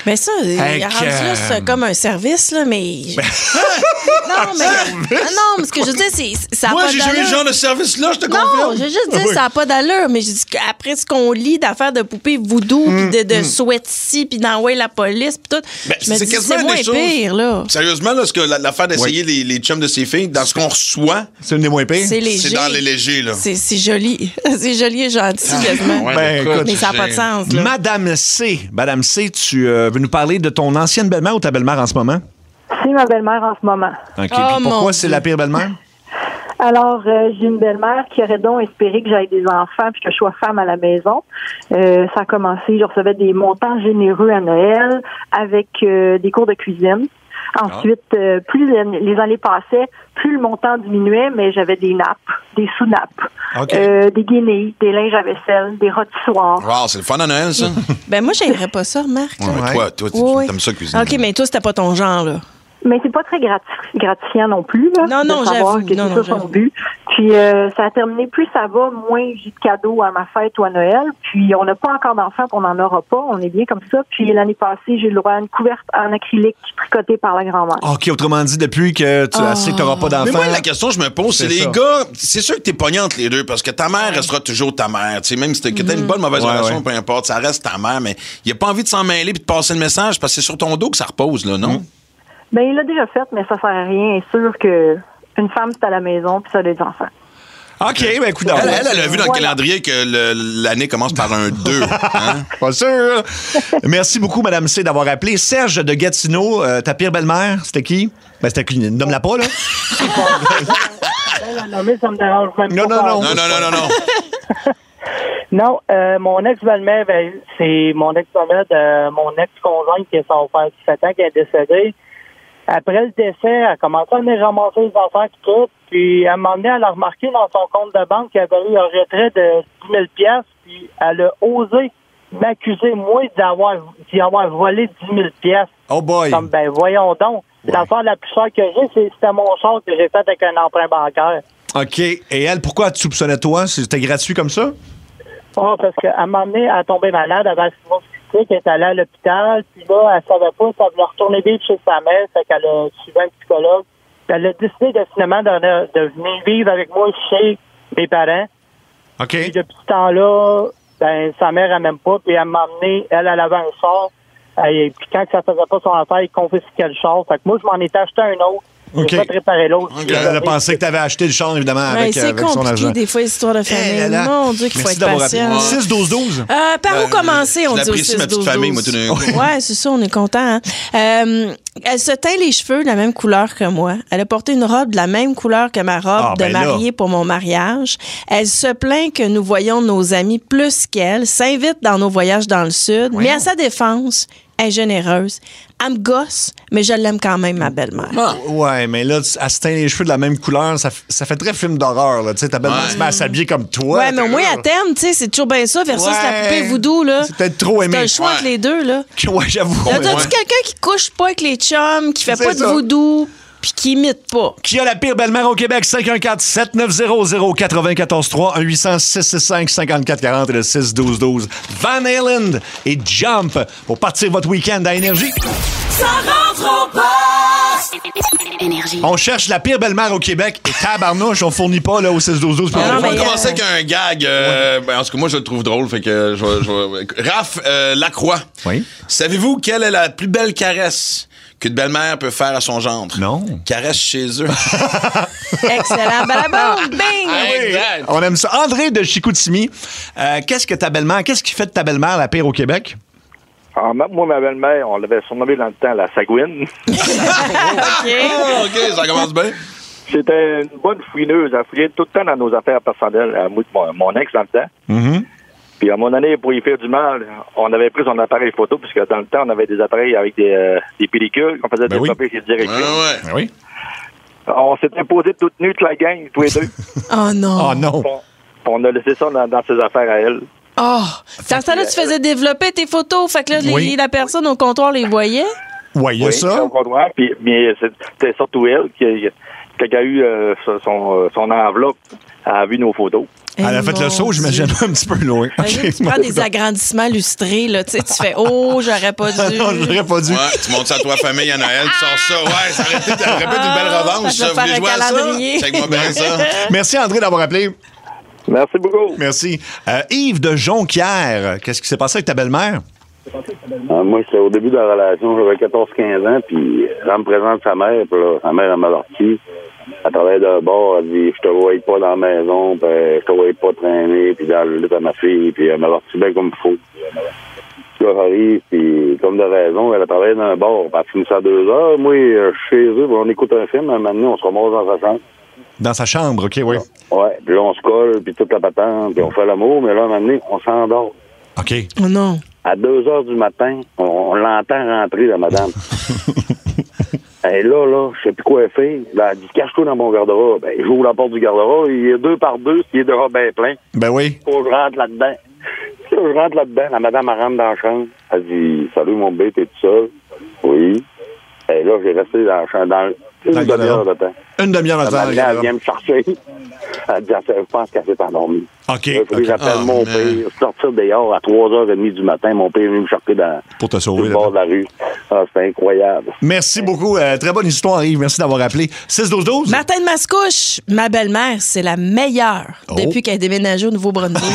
Mais ça, il a rendu là, c'est comme un service, là, mais... non, mais... Non, mais ce que je veux dire, c'est... Ça a Moi, pas j'ai jamais eu d'allure. ce genre de service-là, je te Non, confirme. j'ai juste dit Oui. ça n'a pas d'allure, mais j'ai dit qu'après ce qu'on lit d'affaires de poupées voodoo, puis de, de sweaty, puis d'envoyer la police, puis tout, Ben, je me c'est dis, quasiment c'est moins des choses- pire, là. Sérieusement, là, ce que la- l'affaire d'essayer les, les chums de ses filles, dans ce qu'on reçoit, C'est une des moins pires. C'est léger. c'est dans les légers, là. C'est c'est joli. C'est joli et gentil, quasiment. Ouais, Ben, écoute, Mais ça n'a pas de j'ai- sens, là. Madame C. Madame C, tu euh, veux nous parler de ton ancienne belle-mère ou ta belle-mère en ce moment? C'est ma belle-mère en ce moment. OK. Oh, Puis pourquoi mon c'est Dieu. la pire belle-mère? Alors, euh, j'ai une belle-mère qui aurait donc espéré que j'aille des enfants puis que je sois femme à la maison. Euh, ça a commencé, je recevais des montants généreux à Noël avec euh, des cours de cuisine. Ensuite, euh, plus les, les années passaient, plus le montant diminuait, mais j'avais des nappes, des sous-nappes, OK. euh, des guenilles, des linges à vaisselle, des rôtissoirs. Wow, c'est le fun à Noël, ça. Ben, moi, j'aimerais pas ça, Marc. Ouais, mais toi, toi, tu Oui. aimes ça cuisiner. OK, mais toi, c'était pas ton genre, là. Mais c'est pas très gratif- gratifiant non plus, là. Non, non, de savoir j'avoue. que Non, c'est non, ça son j'avoue. but. Puis euh, ça a terminé, plus ça va, moins j'ai de cadeaux à ma fête ou à Noël. Puis on n'a pas encore d'enfants, puis on n'en aura pas. On est bien comme ça. Puis l'année passée, j'ai eu le droit à une couverte en acrylique tricotée par la grand-mère. OK, autrement dit, depuis que tu Oh. sais que tu n'auras pas Mais d'enfant. moi, la question que je me pose, c'est C'est les ça. gars, c'est sûr que t'es pogné entre les deux, parce que ta mère restera toujours ta mère. Tu sais, même si t'as que t'as une bonne, mauvaise Ouais, relation, ouais. peu importe, ça reste ta mère, mais il a pas envie de s'en mêler puis de passer le message, parce que c'est sur ton dos que ça repose, là, non? Ben il l'a déjà fait, mais ça sert à rien. C'est sûr que une femme, c'est à la maison, puis ça a des enfants. OK, ben écoute, Elle, elle, elle a vu dans le Voilà. calendrier que le- l'année commence par un deux. Hein? pas sûr. Merci beaucoup, Madame C, d'avoir appelé. Serge de Gatineau, euh, ta pire belle-mère, c'était qui? Ben, c'était qui? Nomme-la pas, là. La nommer, ça me dérange même Non, pas. non, non. Non, non, non, non, non. Non, euh, mon ex-belle-mère, ben, c'est mon ex-belle-mère de mon ex-conjoint qui est son père dix-sept ans qui est décédé. Après le décès, elle a commencé à venir ramasser les enfants qui tout, puis à un moment donné, elle a remarqué dans son compte de banque qu'il y avait eu un retrait de dix mille piastres, puis elle a osé m'accuser, moi, d'avoir, d'y avoir volé dix mille piastres. Oh boy. Comme, ben, voyons donc. L'affaire la plus chère que j'ai, c'est, c'était mon char que j'ai fait avec un emprunt bancaire. OK. Et elle, pourquoi tu soupçonnais toi? C'était gratuit comme ça? Ah, parce qu'à un moment donné, elle est tombée malade, elle avait un cystique, elle est allée à l'hôpital, puis là, elle savait pas si elle voulait retourner vivre chez sa mère, fait qu'elle a suivi un psychologue. Puis elle a décidé de finalement de, de venir vivre avec moi chez mes parents. OK. Puis depuis ce temps-là, ben, sa mère, elle m'aime pas, puis elle m'a emmené, elle, elle avait un char, et puis quand ça faisait pas son affaire, il confisquait le char. Fait que moi, je m'en étais acheté un autre. OK. J'ai fait réparer l'autre. Elle a pensé que tu avais acheté le char, évidemment, Ouais, avec, c'est avec son argent. compliqué, des fois, l'histoire de famille. Eh là là. Mon Dieu, qu'il faut Merci être d'avoir patient. appelé. six douze douze. Euh, par où Ben, commencer, on je dit au l'apprécie, six ma petite douze famille, moi, tout d'un coup. Ouais, c'est ça, on est content. Hein? Euh, elle se teint les cheveux de la même couleur que moi. Elle a porté une robe de la même couleur que ma robe Ah, ben de là. mariée pour mon mariage. Elle se plaint que nous voyons nos amis plus qu'elle, s'invite dans nos voyages dans le Sud, mais à sa défense, elle est généreuse. Elle me gosse, mais je l'aime quand même, ma belle-mère. Ah. Ouais, mais là, tu- elle se teint les cheveux de la même couleur, ça, f- ça fait très film d'horreur, là. Tu sais, ta belle-mère Ouais. se met à s'habiller comme toi. Ouais, mais au t'es moins, là. à terme, tu sais, c'est toujours bien ça, versus Ouais. la poupée voodoo, là. C'est peut-être trop aimé. T'as le choix Ouais. entre les deux, là. Ouais, j'avoue. T'as-tu Ouais. quelqu'un qui couche pas avec les chums, qui fait C'est pas de ça. voodoo, puis qui imite pas? Qui a la pire belle-mère au Québec? cinq un quatre, sept neuf zéro, zéro neuf quatre trois, un huit cents, six six cinq, cinq quatre quatre zéro et le six douze douze. Van Halen et Jump pour partir votre week-end à Énergie. Ça rentre au poste. Énergie. On cherche la pire belle-mère au Québec et tabarnouche, on fournit pas là au six douze douze. Ah, On non, va mais, commencer euh, avec un gag. Euh, ben, en tout cas, moi, je le trouve drôle. Fait que je vais- je vais- Raph euh, Lacroix. Oui. Savez-vous quelle est la plus belle caresse qu'une belle-mère peut faire à son gendre? Non. Caresse chez eux. Excellent. Balabon, bing! Exact. On aime ça. André de Chicoutimi, euh, qu'est-ce que ta belle-mère, qu'est-ce qui fait de ta belle-mère la pire au Québec? Alors, même moi, ma belle-mère, on l'avait surnommée dans le temps la Sagouine. Ah, OK, ça commence bien. C'était une bonne fouineuse. Elle fouillait tout le temps dans nos affaires personnelles, à moi, mon, mon ex dans le temps. Mm-hmm. Puis à mon année, pour y faire du mal, on avait pris son appareil photo, puisque dans le temps, on avait des appareils avec des, euh, des pellicules qu'on faisait Ben oui. développer chez le directeur. Ouais, ouais. Oui. On s'était posé toute nue, toute la gang, tous les deux. Oh non. Oh non. on, on a laissé ça dans, dans ses affaires à elle. Oh! Dans ce temps-là, tu faisais développer tes photos. Fait que là, les- Oui. la personne au comptoir les voyait. Ouais, il y a Oui, ça. au comptoir. Puis, mais c'était surtout elle qui, qui a eu euh, son, son enveloppe, elle a vu nos photos. Elle a fait mon le saut, j'imagine, Dieu. un petit peu loin. Imagine, Ok, tu prends mon des Dieu. agrandissements lustrés, là, tu sais, tu fais « Oh, j'aurais pas dû. » Non, j'aurais pas dû. Ouais, tu montes ça à toi famille à Noël, tu sors ça. Ouais, ça aurait été, ça aurait pu être une belle revanche, Ça ça. va Vous voulez faire jouer un à ça? calendrier. Check-moi bien ça. Merci, André, d'avoir appelé. Merci beaucoup. Merci. Euh, Yves de Jonquière, qu'est-ce qui s'est passé avec ta belle-mère? Euh, moi, c'était au début de la relation, j'avais quatorze quinze ans, puis elle me présente sa mère, puis là, sa mère, elle m'a averti. Elle travaillait d'un bord, elle dit, je te voyais pas dans la maison, puis je te voyais pas traîner, puis dans le lit à ma fille, puis elle m'a averti bien comme il faut. Puis là, j'arrive, puis comme de raison, elle a travaillé dans un bar, puis elle finissait à deux heures. Moi, je suis chez eux, puis on écoute un film, un moment donné, on se remonte dans sa chambre. Dans sa chambre, OK, oui. Ouais, puis là, on se colle, puis toute la patente, puis on fait l'amour, mais là, un moment donné, on s'endort. OK. Oh non. À deux heures du matin, on, on l'entend rentrer, la madame. Et là, là, je sais plus quoi faire. Ben, elle dit, cache-toi dans mon garde-robe. Ben, j'ouvre la porte du garde-robe, il y a deux par deux, il est déjà bien plein. Ben oui. Faut que je rentre là-dedans. Puis là, je rentre là-dedans, la madame, elle rentre dans la chambre. Elle dit, salut, mon bébé, t'es tout seul? Oui. Et là, j'ai resté dans la chambre, dans une Dans le demi-heure garde-robe. de temps. Une demi-heure de La temps. madame, elle vient me chercher. Elle dit, je pense qu'elle s'est endormie. OK. Là, il faut que OK. j'appelle Oh, mon man. père, sortir dehors à trois heures trente du matin. Mon père est venu me chercher dans Pour te sur sauver. le là. bord de la rue. Ah, c'était incroyable. Merci beaucoup. Euh, très bonne histoire, Yves. Merci d'avoir appelé. six douze douze. Martin de Mascouche, ma belle-mère, c'est la meilleure Oh. depuis qu'elle a déménagé au Nouveau-Brunswick.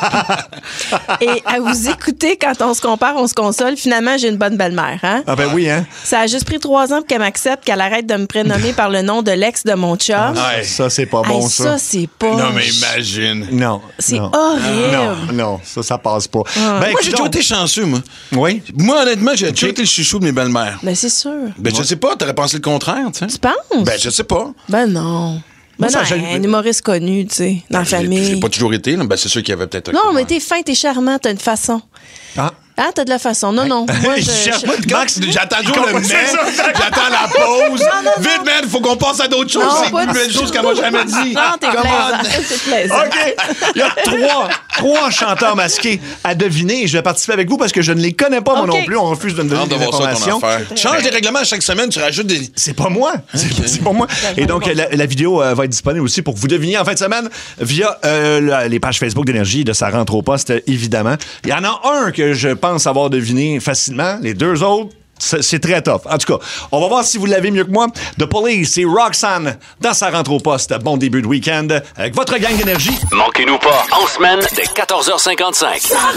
Et à vous écouter, quand on se compare, on se console. Finalement, j'ai une bonne belle-mère. Hein? Ah ben oui, hein? Ça a juste pris trois ans pour qu'elle m'accepte, qu'elle arrête de me prénommer par le nom de l'ex de mon chum. Ouais. Ça, c'est pas bon, Hey, ça. ça, c'est pas... Non, mais imagine. Non. C'est non. horrible. Non, non, ça, ça passe pas. Ben, Moi, j'ai écoute toujours donc. été chanceux, moi. Oui. Moi, honnêtement, j'ai toujours été le chouchou de mes belles-mères. Ben, c'est sûr. Ben, je sais pas, t'aurais pensé le contraire, tu sais. Tu penses? Ben, je sais pas. Ben non. Ben Moi, ça, non, j'ai- un humoriste connu, tu sais, dans la J'ai- famille. J'ai pas toujours été, là. Ben, c'est sûr qu'il y avait peut-être un Non, coup, mais ouais. t'es fin, t'es charmant, t'as une façon. Ah. Ah, t'as de la façon. Non, non. Moi, je, cherche je- pas de Max, j'attends toujours le mais, C'est ça, j'attends la pause. Vite, man, faut qu'on passe à d'autres choses. Non, C'est pas une du nouvelle tout. chose qu'elle m'a jamais dit. Non, t'es Come plaisant. on. C'est plaisant. OK. Il y a trois, trois chanteurs masqués à deviner. Je vais participer avec vous parce que je ne les connais pas, moi OK. non plus. On refuse de me donner Hâte de des voir ça, ton informations. affaire. Tu changes les règlements chaque semaine, tu rajoutes des... C'est pas moi. C'est c'est pas moi. Et donc, la, la vidéo euh, va être disponible aussi pour que vous deviniez en fin de semaine via euh, la- les pages Facebook d'Énergie de Ça rentre au poste, évidemment. Il y en a un que je pense avoir deviné facilement. Les deux autres, c'est c'est très tough. En tout cas, on va voir si vous l'avez mieux que moi. The Police et Roxanne dans Ça rentre au poste. Bon début de week-end avec votre gang d'Énergie. Manquez-nous pas, en semaine, dès quatorze heures cinquante-cinq.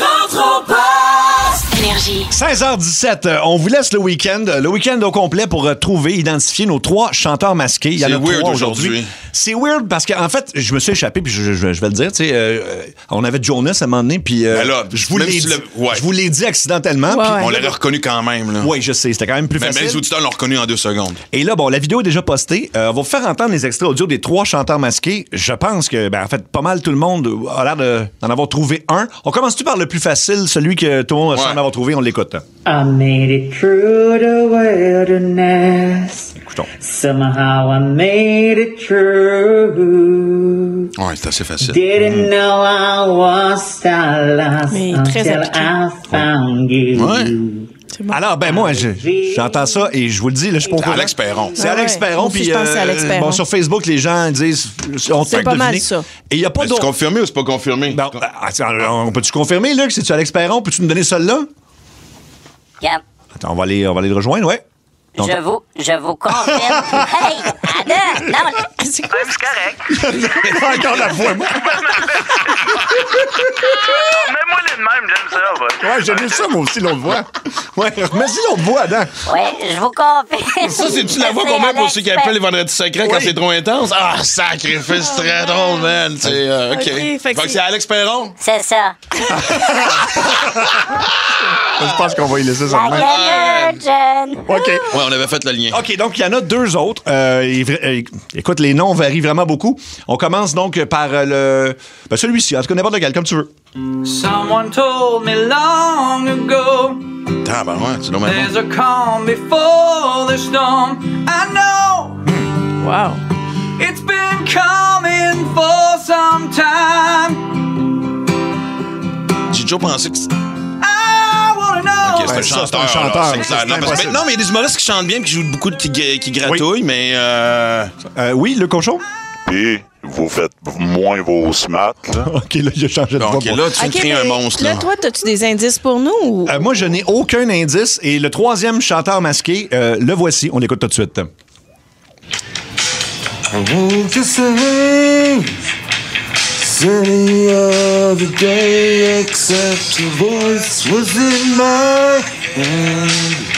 Énergie. seize heures dix-sept, euh, on vous laisse le week-end. Le week-end au complet pour euh, trouver, identifier nos trois chanteurs masqués. Il y en C'est a weird trois aujourd'hui. aujourd'hui. C'est weird parce qu'en fait, je me suis échappé, puis je, je- je vais le dire, tu sais, euh, euh, on avait Jonas à un moment donné, puis euh, Ben là, je vous même l'ai si dit, le- ouais. je vous l'ai dit accidentellement. Ouais, puis- ouais. On l'aurait reconnu quand même, là. Oui, je sais, c'était quand même plus Mais même facile. les auditeurs l'ont reconnu en deux secondes. Et là, bon, la vidéo est déjà postée. Euh, on va vous faire entendre les extraits audio des trois chanteurs masqués. Je pense que, ben, en fait, pas mal tout le monde a l'air de- d'en avoir trouvé un. On commence-tu par le plus facile, celui que tout le monde Ouais. semble avoir trouvé? On l'écoute. I made it through the wilderness. Écoutons. Somehow I made it through. Ouais, c'est assez facile. Didn't know I was still lost Mais très until appliqué. I found you. Ouais. Alors, ben moi, je- j'entends ça et je vous le dis, là, je suis pas au C'est courant. Alex Perron. C'est Ah Alex ouais. Perron. Moi aussi, Puis, je pense que c'est Alex Perron. bon, sur Facebook, les gens disent... On C'est fait pas mal deviner. ça. Et il n'y a pas Mais c'est d'autre... confirmé ou c'est pas confirmé? Bon, ah, tiens, on peut-tu confirmer, Luc? C'est-tu Alex Perron? Peux-tu nous donner celle-là? Yep. Attends, on va aller, on va aller le rejoindre, ouais. Donc- Je vous, je vous confirme. Hey, Adam! Non, C'est quoi? C'est correct. Encore la voix, moi. Mets-moi les de même, j'aime ça. Va. Ouais, j'aime mieux ça, moi aussi, l'autre voix. Ouais, remets-y l'autre voix, Adam. ouais, je vous confirme. Ça, c'est-tu la voix C'est qu'on met pour Alex ceux qui Per- appellent les vendredis secrets quand Oui. c'est trop intense? Ah, sacrifice, c'est très drôle, man. C'est, euh, OK. OK, fait Fait que que c'est- c'est Alex Perron? C'est ça. Je pense qu'on va y laisser ça. La de même. Gunner, Jen. OK. Ouais, on avait fait le lien. OK, donc il y en a deux autres. Euh, et vra- euh, écoute, les noms varient vraiment beaucoup. On commence donc par euh, le... Ben, celui-ci, en tout cas, n'importe lequel, comme tu veux. Someone told me long ago Tabarouette, c'est dommage there's a calm before the storm. I know Wow. it's been coming for some time. J'ai toujours pensé que c'était I wanna know. okay, c'est Ouais, un ça, chanteur. c'est un là, chanteur, c'est mais clair. c'est Non, parce que- impossible. non, mais il y a des humoristes qui chantent bien, qui jouent beaucoup, de, qui, qui gratouillent, mais... Euh... Euh, oui, le cochon? Et vous faites moins vos smats. Là. OK, là, il a changé de Bon, voix. OK, pour- là, tu OK, crées un mais monstre. Là, Là. toi, as-tu des indices pour nous? Ou... Euh, moi, je n'ai aucun indice. Et le troisième chanteur masqué, euh, le voici. On l'écoute tout de suite. I won't just sing any other day except your voice was in my hand.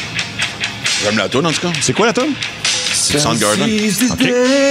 J'aime la toune, en tout cas. C'est quoi la tune? C'est Soundgarden. OK.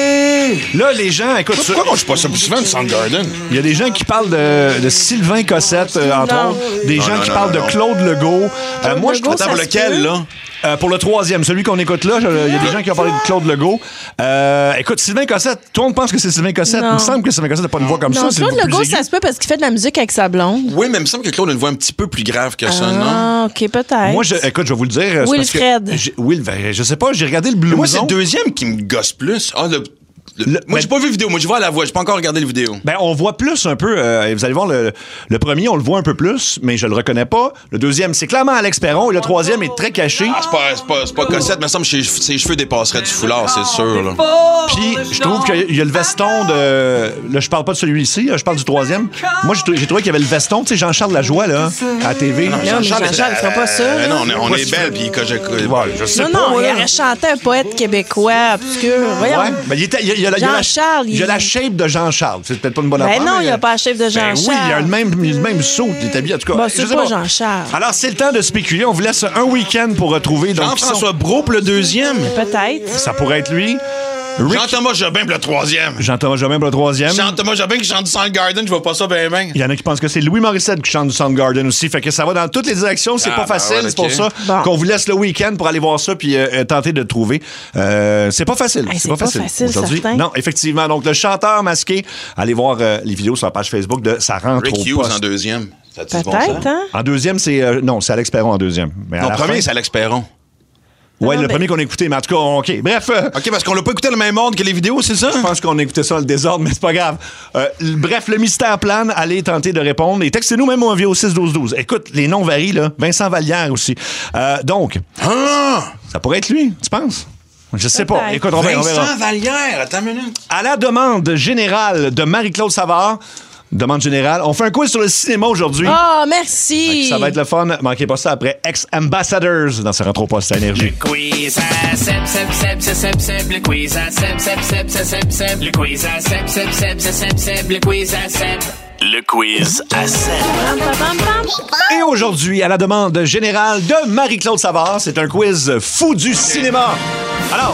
Là, les gens, écoute... Pourquoi moi, je suis pas ça plus souvent de Soundgarden? Il y a des gens qui parlent de, de Sylvain Cossette, euh, entre Non. autres. Des Non, gens non, qui non, parlent non, de non. Claude Legault. Euh, moi, je Legault, trouve... Attends, pour ça se lequel, peut. là? Euh, pour le troisième, celui qu'on écoute là, je- il y a des gens qui ont parlé de Claude Legault. Euh, écoute, Sylvain Cossette, tout le monde pense que c'est Sylvain Cossette. Non. Il me semble que Sylvain Cossette n'a pas une voix comme Non, ça. C'est Claude une voix plus Legault, aiguë. ça se peut parce qu'il fait de la musique avec sa blonde. Oui, mais il me semble que Claude a une voix un petit peu plus grave que ça, non? Ah, OK, peut-être. Moi, je, écoute, je vais vous le dire. c'est parce que Wilfred. j'ai- Will, ben, je sais pas, j'ai regardé le blouson. Moi, c'est le deuxième qui me gosse plus. Ah, le, le- Le- moi, mais- j'ai pas vu la vidéo. Moi, je vois à la voix. J'ai pas encore regardé la vidéo. Ben, on voit plus un peu. euh, vous allez voir, le, le premier, on le voit un peu plus, mais je le reconnais pas. Le deuxième, c'est clairement Alex Perron. Et le troisième est très caché. Ah, c'est pas, c'est pas, c'est pas Cossette, mais il me semble que ses, ses cheveux dépasseraient du foulard, c'est sûr. Là. Puis, je trouve qu'il y a le veston de. Là, je parle pas de celui-ci, je parle du troisième. Moi, j'ai trou- j'ai trouvé qu'il y avait le veston, tu sais, Jean-Charles Lajoie, là, à la T V. Non, mais Jean-Charles, il ferait pas ça, euh, là. non, on est, on est belle, puis que je. Ouais, je sais Non, pas. non, moi, il là. aurait chanté un poète québécois obscur. Voyons. Ouais, ben, il, était, il, y a, il y a la- il y a la- Jean-Charles, il y a il- la shape de Jean-Charles. C'est peut-être pas une bonne Ben affaire. non, mais- il a pas la shape de Ben Jean-Charles. oui, il a le même, le même saut, il est habillé, en tout cas. Bah, Je c'est sais pas Jean-Charles. Alors, c'est le temps de spéculer. On vous laisse un week-end pour retrouver. donc, qui sont- Jean-François Brault pour le deuxième. Peut-être. Ça pourrait être lui. Rick- Jean-Thomas Jobin pour le troisième. Jean-Thomas Jobin pour le troisième. Jean-Thomas Jobin qui chante du Soundgarden, je vois pas ça bien, bien. Il y en a qui pensent que c'est Louis Morissette qui chante du Soundgarden aussi. Fait que ça va dans toutes les directions. C'est Ah, pas ben facile. ouais, C'est pour ok. ça Bon. qu'on vous laisse le week-end pour aller voir ça puis euh, euh, tenter de trouver. Euh, c'est pas facile. Hey, c'est c'est pas pas facile. facile, aujourd'hui. certain. Non, effectivement. Donc, le chanteur masqué, allez voir euh, les vidéos sur la page Facebook de Ça rentre Rick au Hughes poste. en deuxième. Ça te dit bon sens? Peut-être, hein? En deuxième, c'est... euh, non, c'est Alex Perron en deuxième. Mais à Non, la premier, fin- c'est Alex Perron. Ouais, Non, le mais- premier qu'on a écouté. Mais en tout cas, on- OK. Bref... euh, OK, parce qu'on l'a pas écouté le même ordre que les vidéos, c'est ça? Je pense qu'on a écouté ça dans le désordre, mais c'est pas grave. Euh, l- bref, le mystère plane. Allez tenter de répondre. Et textez-nous même au envie au six douze douze. Écoute, les noms varient, là. Vincent Vallière aussi. Euh, donc, Ah! ça pourrait être lui, tu penses? Je sais pas. Peut-être. Écoute, on verra, on verra. Vincent Vallière, attends une minute. À la demande générale de Marie-Claude Savard, demande générale, on fait un quiz sur le cinéma aujourd'hui. Oh, merci. Ça va être le fun. Manquez pas ça après Ex-Ambassadors dans ce rentre au poste à Énergie. Quiz à Seb, Seb, Seb, Seb, Seb, Seb, le quiz à Seb, Seb, Seb, Seb, Seb, Seb, le quiz à Seb, Seb, Seb, Seb, Seb, Seb, le quiz à Seb. Le quiz à Seb. Pam, pam, pam, pam. Et aujourd'hui, à la demande générale de Marie-Claude Savard, c'est un quiz fou du cinéma. Alors,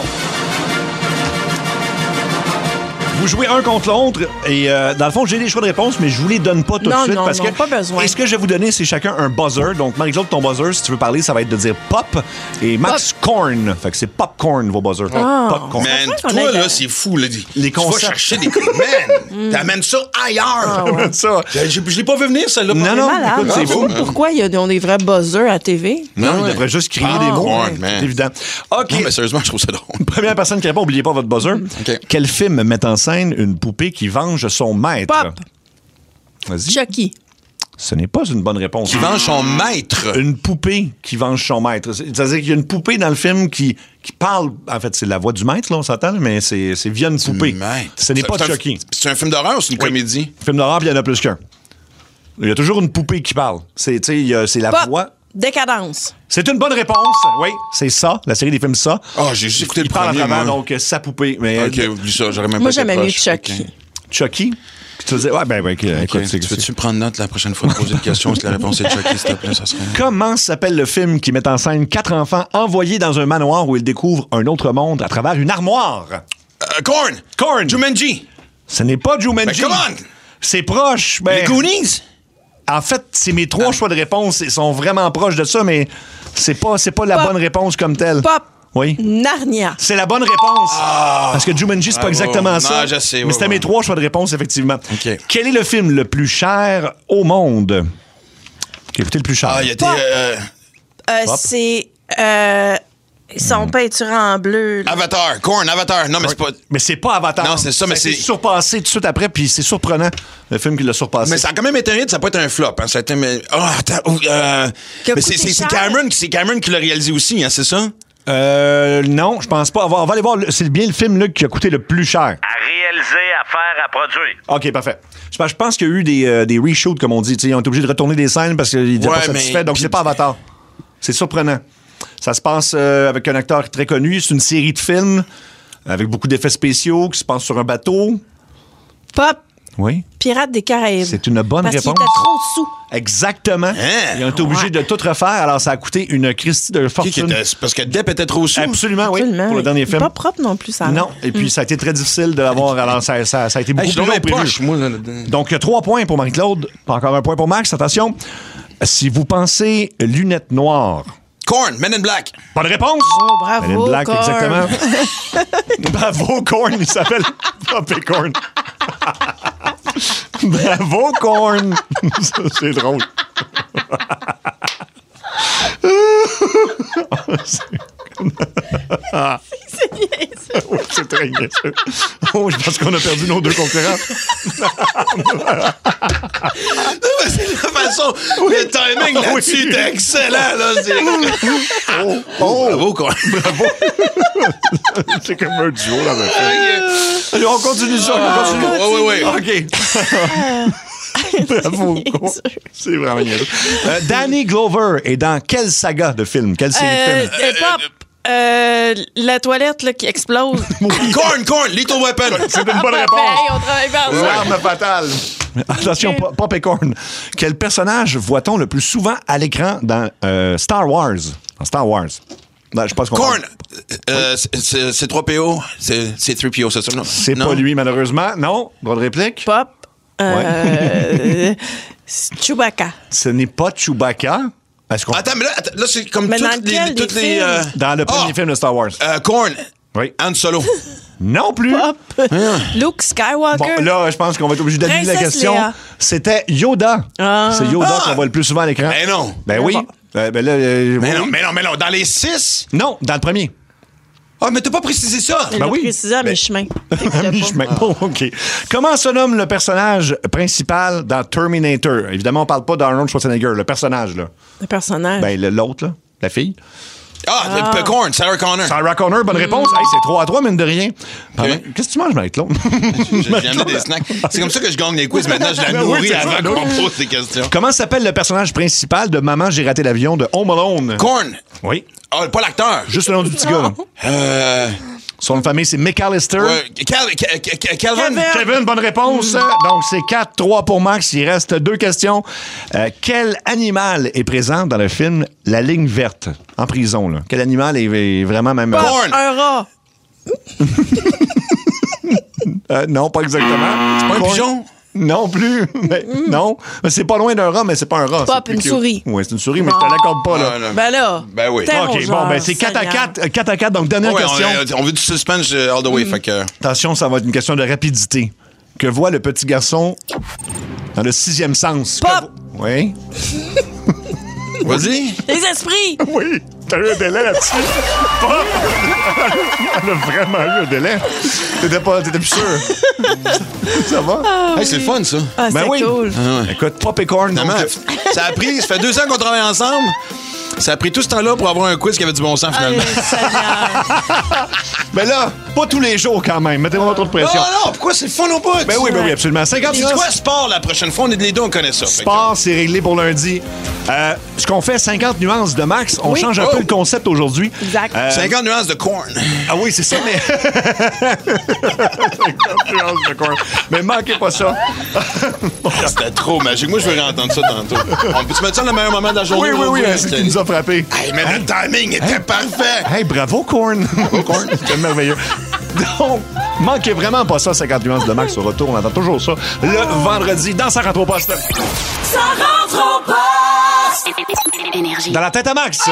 vous jouez un contre l'autre et euh, dans le fond, j'ai des choix de réponse, mais je vous les donne pas tout Non, de suite non, parce non, que pas besoin. Et ce que je vais vous donner, c'est chacun un buzzer. Donc Marie-Claude, ton buzzer, si tu veux parler, ça va être de dire pop et Max corn. Fait que c'est popcorn vos buzzers. Ah. Popcorn. Man, qu'on toi, a là, de- c'est fou, là. Les tu vas concepts. chercher des... Man, t'amènes ça ailleurs. Ah, ça. Je, je- je l'ai pas vu venir, celle-là. Non, C'est non, malade. écoute, Je c'est sais beau. pas pourquoi ils ont des vrais buzzers à T V. Non, Ah il ouais. devrait juste crier Ah, des mots. corn, C'est man. évident. OK. Non, mais sérieusement, je trouve ça drôle. Première personne qui répond, oubliez pas votre buzzer. OK. Quel film met en scène une poupée qui venge son maître? Pop. Vas-y. Chucky. Ce n'est pas une bonne réponse. Qui venge son maître. Une poupée qui venge son maître. C'est- C'est-à-dire qu'il y a une poupée dans le film qui, qui parle. En fait, c'est la voix du maître, là, on s'entend, mais c'est c'est via une poupée. Maître. Ce n'est pas C'est un- Chucky. C'est un film d'horreur ou c'est une Oui. comédie? Film d'horreur, puis il y en a plus qu'un. Il y a toujours une poupée qui parle. C'est tu sais, il y a- c'est la Pop. voix. Décadence. C'est une bonne réponse. Oui, c'est ça, la série des films ça. Ah, j'ai juste écouté Il le parle à premier, travers, moi. donc, euh, sa poupée. Mais, OK, oublie ça, j'aurais même Moi, pas été j'aimais mieux proche. Chucky. OK. Chucky. Puis tu disais, ouais, ben, ben, écoute, OK. c'est- Tu veux-tu prendre note la prochaine fois de poser une question si la réponse est Chucky, s'il te plaît, ça serait... Comment s'appelle le film qui met en scène quatre enfants envoyés dans un manoir où ils découvrent un autre monde à travers une armoire? Euh, Korn! Korn! Jumanji! Ce n'est pas Jumanji. Ben, come on! C'est proche. Ben, Les Goonies? En fait, c'est mes trois choix de réponse. Ils sont vraiment proches de ça, mais c'est pas, c'est pas la Pop. bonne réponse comme telle. Pop. Oui. Narnia. C'est la bonne réponse. Parce que Jumanji, c'est pas Bravo. exactement Non, ça. je sais, mais ouais, c'était ouais. mes trois choix de réponse, effectivement. OK. Quel est le film le plus cher au monde? Qui a coûté le plus cher? Ah, il y a été... Pop. euh, Euh, Pop. c'est. Euh, son peinture en bleu. là. Avatar. Korn, Avatar. Non, mais c'est pas... Mais c'est pas Avatar. Non, c'est ça, mais a été c'est- surpassé tout de suite après, puis c'est surprenant, le film qui l'a surpassé. Mais ça a quand même été un hit, ça peut être un flop. Hein. Ça a été... mais- Ah, attends... oh, euh, Qui a Mais c'est coûté c'est- c'est cher. Cameron, c'est Cameron qui l'a réalisé aussi, hein, c'est ça? Euh, non, je pense pas. On va, on va aller voir. le- C'est bien le film là, qui a coûté le plus cher. À réaliser, à faire, à produire. OK, parfait. Je pense, je pense qu'il y a eu des, euh, des reshoots, comme on dit. T'sais, ils ont été obligés de retourner des scènes parce qu'ils n'étaient Ouais, pas mais- satisfaits. Donc, c'est pas Avatar. C'est surprenant. Ça se passe euh, avec un acteur très connu. C'est une série de films avec beaucoup d'effets spéciaux qui se passe sur un bateau. Pop, Oui. Pirates des Caraïbes. C'est une bonne Parce qu'il réponse. était trop sous. Exactement. Hein? Ils ont été obligés de tout refaire. Alors, ça a coûté une Christie de Qui, qui fortune. était- c'est parce que Depp était trop sous. Absolument, oui. Absolument, Pour le oui. dernier film. Pas propre non plus, ça. Non. Et puis, ça a été très difficile de l'avoir. Alors, ça, ça- ça a été beaucoup Hey, je plus suis long dans mes prévu. poches, moi. là-dedans. Donc, trois points pour Marie-Claude. Pas encore un point pour Max. Attention. Si vous pensez lunettes noires. Korn, Men in Black. Bonne réponse. Oh, bravo, Men in Black, Korn. exactement. Bravo, Korn. Il s'appelle Pop Korn. Bravo, Korn. Ça, c'est drôle. Ah. C'est niaiseux. Oui, c'est très niaiseux. Oh, je pense qu'on a perdu nos deux concurrents. C'est la façon. Le timing là-dessus Oui. était excellent. Là. C'est... Oh, oh. Bravo, Korn. Bravo. C'est comme un duo, là, avec ça. Allez, on continue ça, on continue. Oui, oui, oui. OK. Bravo. C'est vraiment niaiseux. Euh, Danny Glover est dans quelle saga de film? Quelle série Euh, de films? euh, Pop, euh, la toilette là, qui explose. Korn, Korn, Lethal Weapon. C'est une bonne Parfait, réponse. on travaille bien ensemble. L'arme fatale. Attention, Pop- Pop et Korn. Quel personnage voit-on le plus souvent à l'écran dans euh, Star Wars? Dans Star Wars. Non, je pense qu'on Korn. parle- Euh, c'est- c'est c'est trois P O. C'est c'est trois P O, c'est ça? Non? C'est Non? pas lui, malheureusement. Non? Droit de réplique? Pop, euh, Chewbacca. Ce n'est pas Chewbacca. Est-ce qu'on... Attends, mais là, attends, là c'est comme Mais dans toutes les... lequel Toutes des les euh, Dans le premier Ah! film de Star Wars. euh, Korn. Oui. Han Solo. Non plus. Pop, Luke Skywalker. Bon, là, je pense qu'on va être obligé d'annuler la Princesse question. Léa. C'était Yoda. Ah. C'est Yoda Ah. qu'on voit le plus souvent à l'écran. Ben non. Ben oui. Euh, ben là, euh, Mais oui. non, mais non, mais non. Dans les six? Non, dans le premier. Ah, mais t'as pas précisé ça. Il Ben l'a oui. précisé à Ben- mi-chemin. À mi-chemin. Bon, OK. Comment se nomme le personnage principal dans Terminator? Évidemment, on parle pas d'Arnold Schwarzenegger, le personnage, là. Le personnage. Ben, le- l'autre, là. La fille. Ah, le Korn, Sarah Connor. Sarah Connor, bonne réponse. Hey, c'est trois à trois, mine de rien. Pardon. Qu'est-ce que tu manges, Marie-Claude? J'ai j'ai amené des snacks. C'est comme ça que je gagne les quiz. Maintenant, je la Ben oui, nourris c'est ça, avant donc. qu'on pose des questions. Comment s'appelle le personnage principal de Maman, j'ai raté l'avion de Home Alone? Korn. Oui. Ah, pas l'acteur. Juste le nom du petit gars, là. Euh... Son nom de famille, c'est McAllister. Ouais, Cal- Cal- Cal- Calvin. Kevin, bonne réponse. Donc, c'est quatre trois pour Max. Il reste deux questions. Euh, quel animal est présent dans le film La Ligne verte, en prison? Là? Quel animal est, est vraiment même... Pop, Korn. un rat. Euh, non, pas exactement. C'est pas un Korn- pigeon? Non plus. Mais, Non. Mais c'est pas loin d'un rat, mais c'est pas un rat. Pop, c'est plus une cute. souris. Oui, c'est une souris, mais je te l'accorde pas, là. Ah, là. Ben là. Ben oui. T'es OK, bon, ben c'est quatre à quatre. quatre à quatre, donc dernière Ouais, question. on, on veut du suspense euh, all the way. Fait que... Attention, ça va être une question de rapidité. Que voit le petit garçon dans le sixième sens? Pop! Que vo- Oui. Vas-y. Les esprits. Oui, t'as eu un délai là-dessus. Pop! Elle a vraiment eu un délai. T'étais pas, t'étais plus sûr. Ça va? Hey, c'est le fun, ça. Ah, Ben c'est oui. cool. Ah ouais. Écoute, Pop et Korn, donc... Finalement, ça a pris, ça fait deux ans qu'on travaille ensemble. Ça a pris tout ce temps-là pour avoir un quiz qui avait du bon sens, finalement. Allez, Seigneur. Mais là, pas tous les jours quand même. Mettez-moi pas trop de Non, pression. non, pourquoi c'est le fun au bout? Ben oui, ben oui, absolument. cinquante C'est minutes. quoi, sport, la prochaine fois? On est les deux, on connaît ça. Fait que- Sport, c'est réglé pour lundi. Euh, ce qu'on fait, cinquante nuances de Max. On Oui. change un Oh. peu le concept aujourd'hui. Exact. Euh, cinquante nuances de corn. Ah oui, c'est ça, mais... cinquante nuances de Korn. Mais manquez pas ça. C'était trop magique. Moi, je veux réentendre ça tantôt. On peut-tu mettre ça dans le meilleur moment de la journée? Oui, oui, oui, aujourd'hui? c'est ce qui nous a frappé. Hey, mais le timing était parfait. Hey, bravo, Korn! Bravo, Korn! C'était merveilleux. Donc, manquez vraiment pas ça, cinquante nuances de Max au retour. On entend toujours ça le vendredi dans Ça rentre au poste. Ça rentre au poste. Énergie. Dans la tête à Max.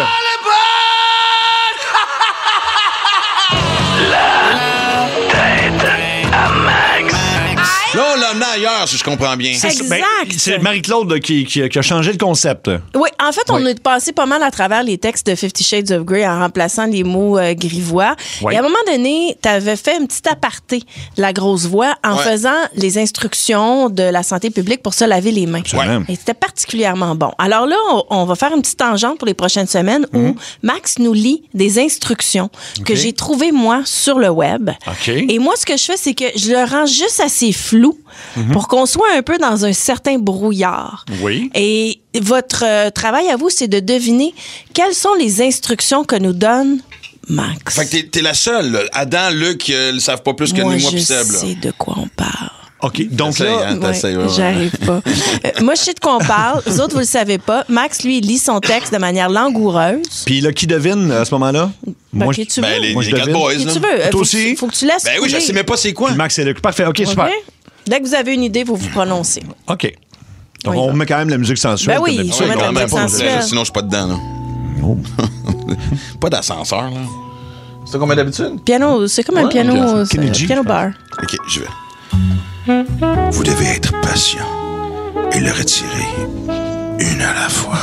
Là, on l'a amené ailleurs, si je comprends bien. C'est ça. Exact. Ben, c'est Marie-Claude là, qui, qui- qui a changé le concept. Oui, en fait, on Oui. est passé pas mal à travers les textes de Fifty Shades of Grey en remplaçant les mots euh, grivois. Oui. Et à un moment donné, tu avais fait un petit aparté de la grosse voix en Ouais. faisant les instructions de la santé publique pour se laver les mains. Absolument. Et c'était particulièrement bon. Alors là, on, on va faire une petite tangente pour les prochaines semaines Mhm. où Max nous lit des instructions que j'ai trouvées, moi, sur le web. OK. Et moi, ce que je fais, c'est que je le rends juste assez flou pour qu'on soit un peu dans un certain brouillard. Oui. Et votre euh, travail à vous, c'est de deviner quelles sont les instructions que nous donne Max. Fait que t'es, t'es la seule. là. Adam, Luc, euh, ne savent pas plus que moi, nous, moi je pis Seb. là. sais de quoi on parle. OK, donc T'essayes, là... hein, t'essayes, ouais, ouais. J'arrive pas. Euh, moi, je sais de quoi on parle. Vous autres, vous le savez pas. Max, lui, il lit son texte de manière langoureuse. Puis là, qui devine à ce moment-là? Ben, Moi, qui je- tu Ben, veux. les, Moi, les je quatre devine. boys, Qui là. tu veux. Euh, Toi faut que aussi? tu- Faut que tu laisses Ben oui, je couler. sais même pas c'est quoi. Puis Max et Luc. Parfait, OK, OK? super. Dès que vous avez une idée, vous vous prononcez. OK. Donc, Oui. on met quand même la musique sensuelle. Ben oui, comme il d'habitude. faut mettre On la met musique pas- sensuelle. Sinon, je suis pas dedans, là. Oh. Pas d'ascenseur, là. C'est comme d'habitude? Piano, c'est comme un Ouais, piano, ok. euh, Kenny c'est G, un piano je pense. bar. OK, je vais. Vous devez être patient et le retirer une à la fois.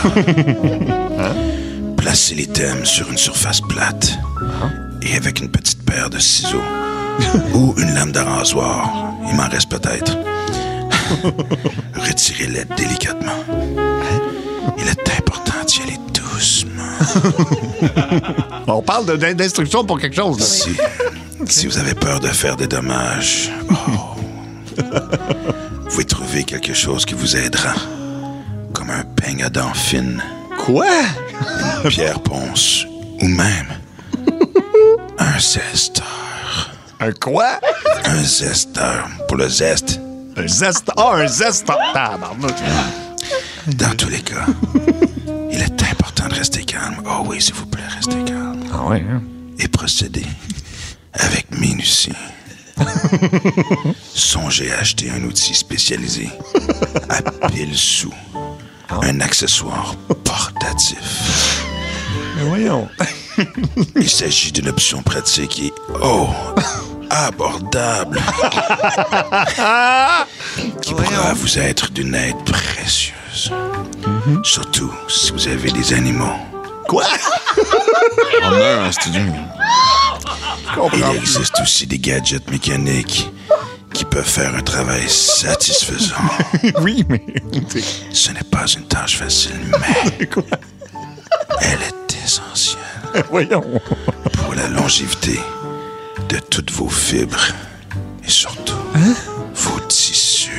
Placez les thèmes sur une surface plate et avec une petite paire de ciseaux ou une lame de rasoir, il m'en reste peut-être. Retirez-les délicatement. Il est important d'y aller doucement. On parle de- d'instructions pour quelque chose. là. Si, si vous avez peur de faire des dommages, oh, vous pouvez trouver quelque chose qui vous aidera. Comme un peigne à dents fines, Quoi? une pierre ponce ou même un zesteur. Un quoi? Un zesteur pour le zeste. Un zeste. Ah, un zeste. Tabarnak. Dans tous les cas, il est important de rester calme. Oh oui, s'il vous plaît, restez calme. Ah ouais, hein? Et procédez avec minutie. Songez à acheter un outil spécialisé à pile sous. Un accessoire portatif. Mais voyons. Il s'agit d'une option pratique et, oh, abordable. Qui pourra vous être d'une aide précieuse. Surtout si vous avez des animaux. Quoi? On meurt en studio. Il existe aussi des gadgets mécaniques qui peuvent faire un travail satisfaisant. Oui, mais... Ce n'est pas une tâche facile, mais Quoi? elle est essentielle Voyons. pour la longévité de toutes vos fibres et surtout vos tissus.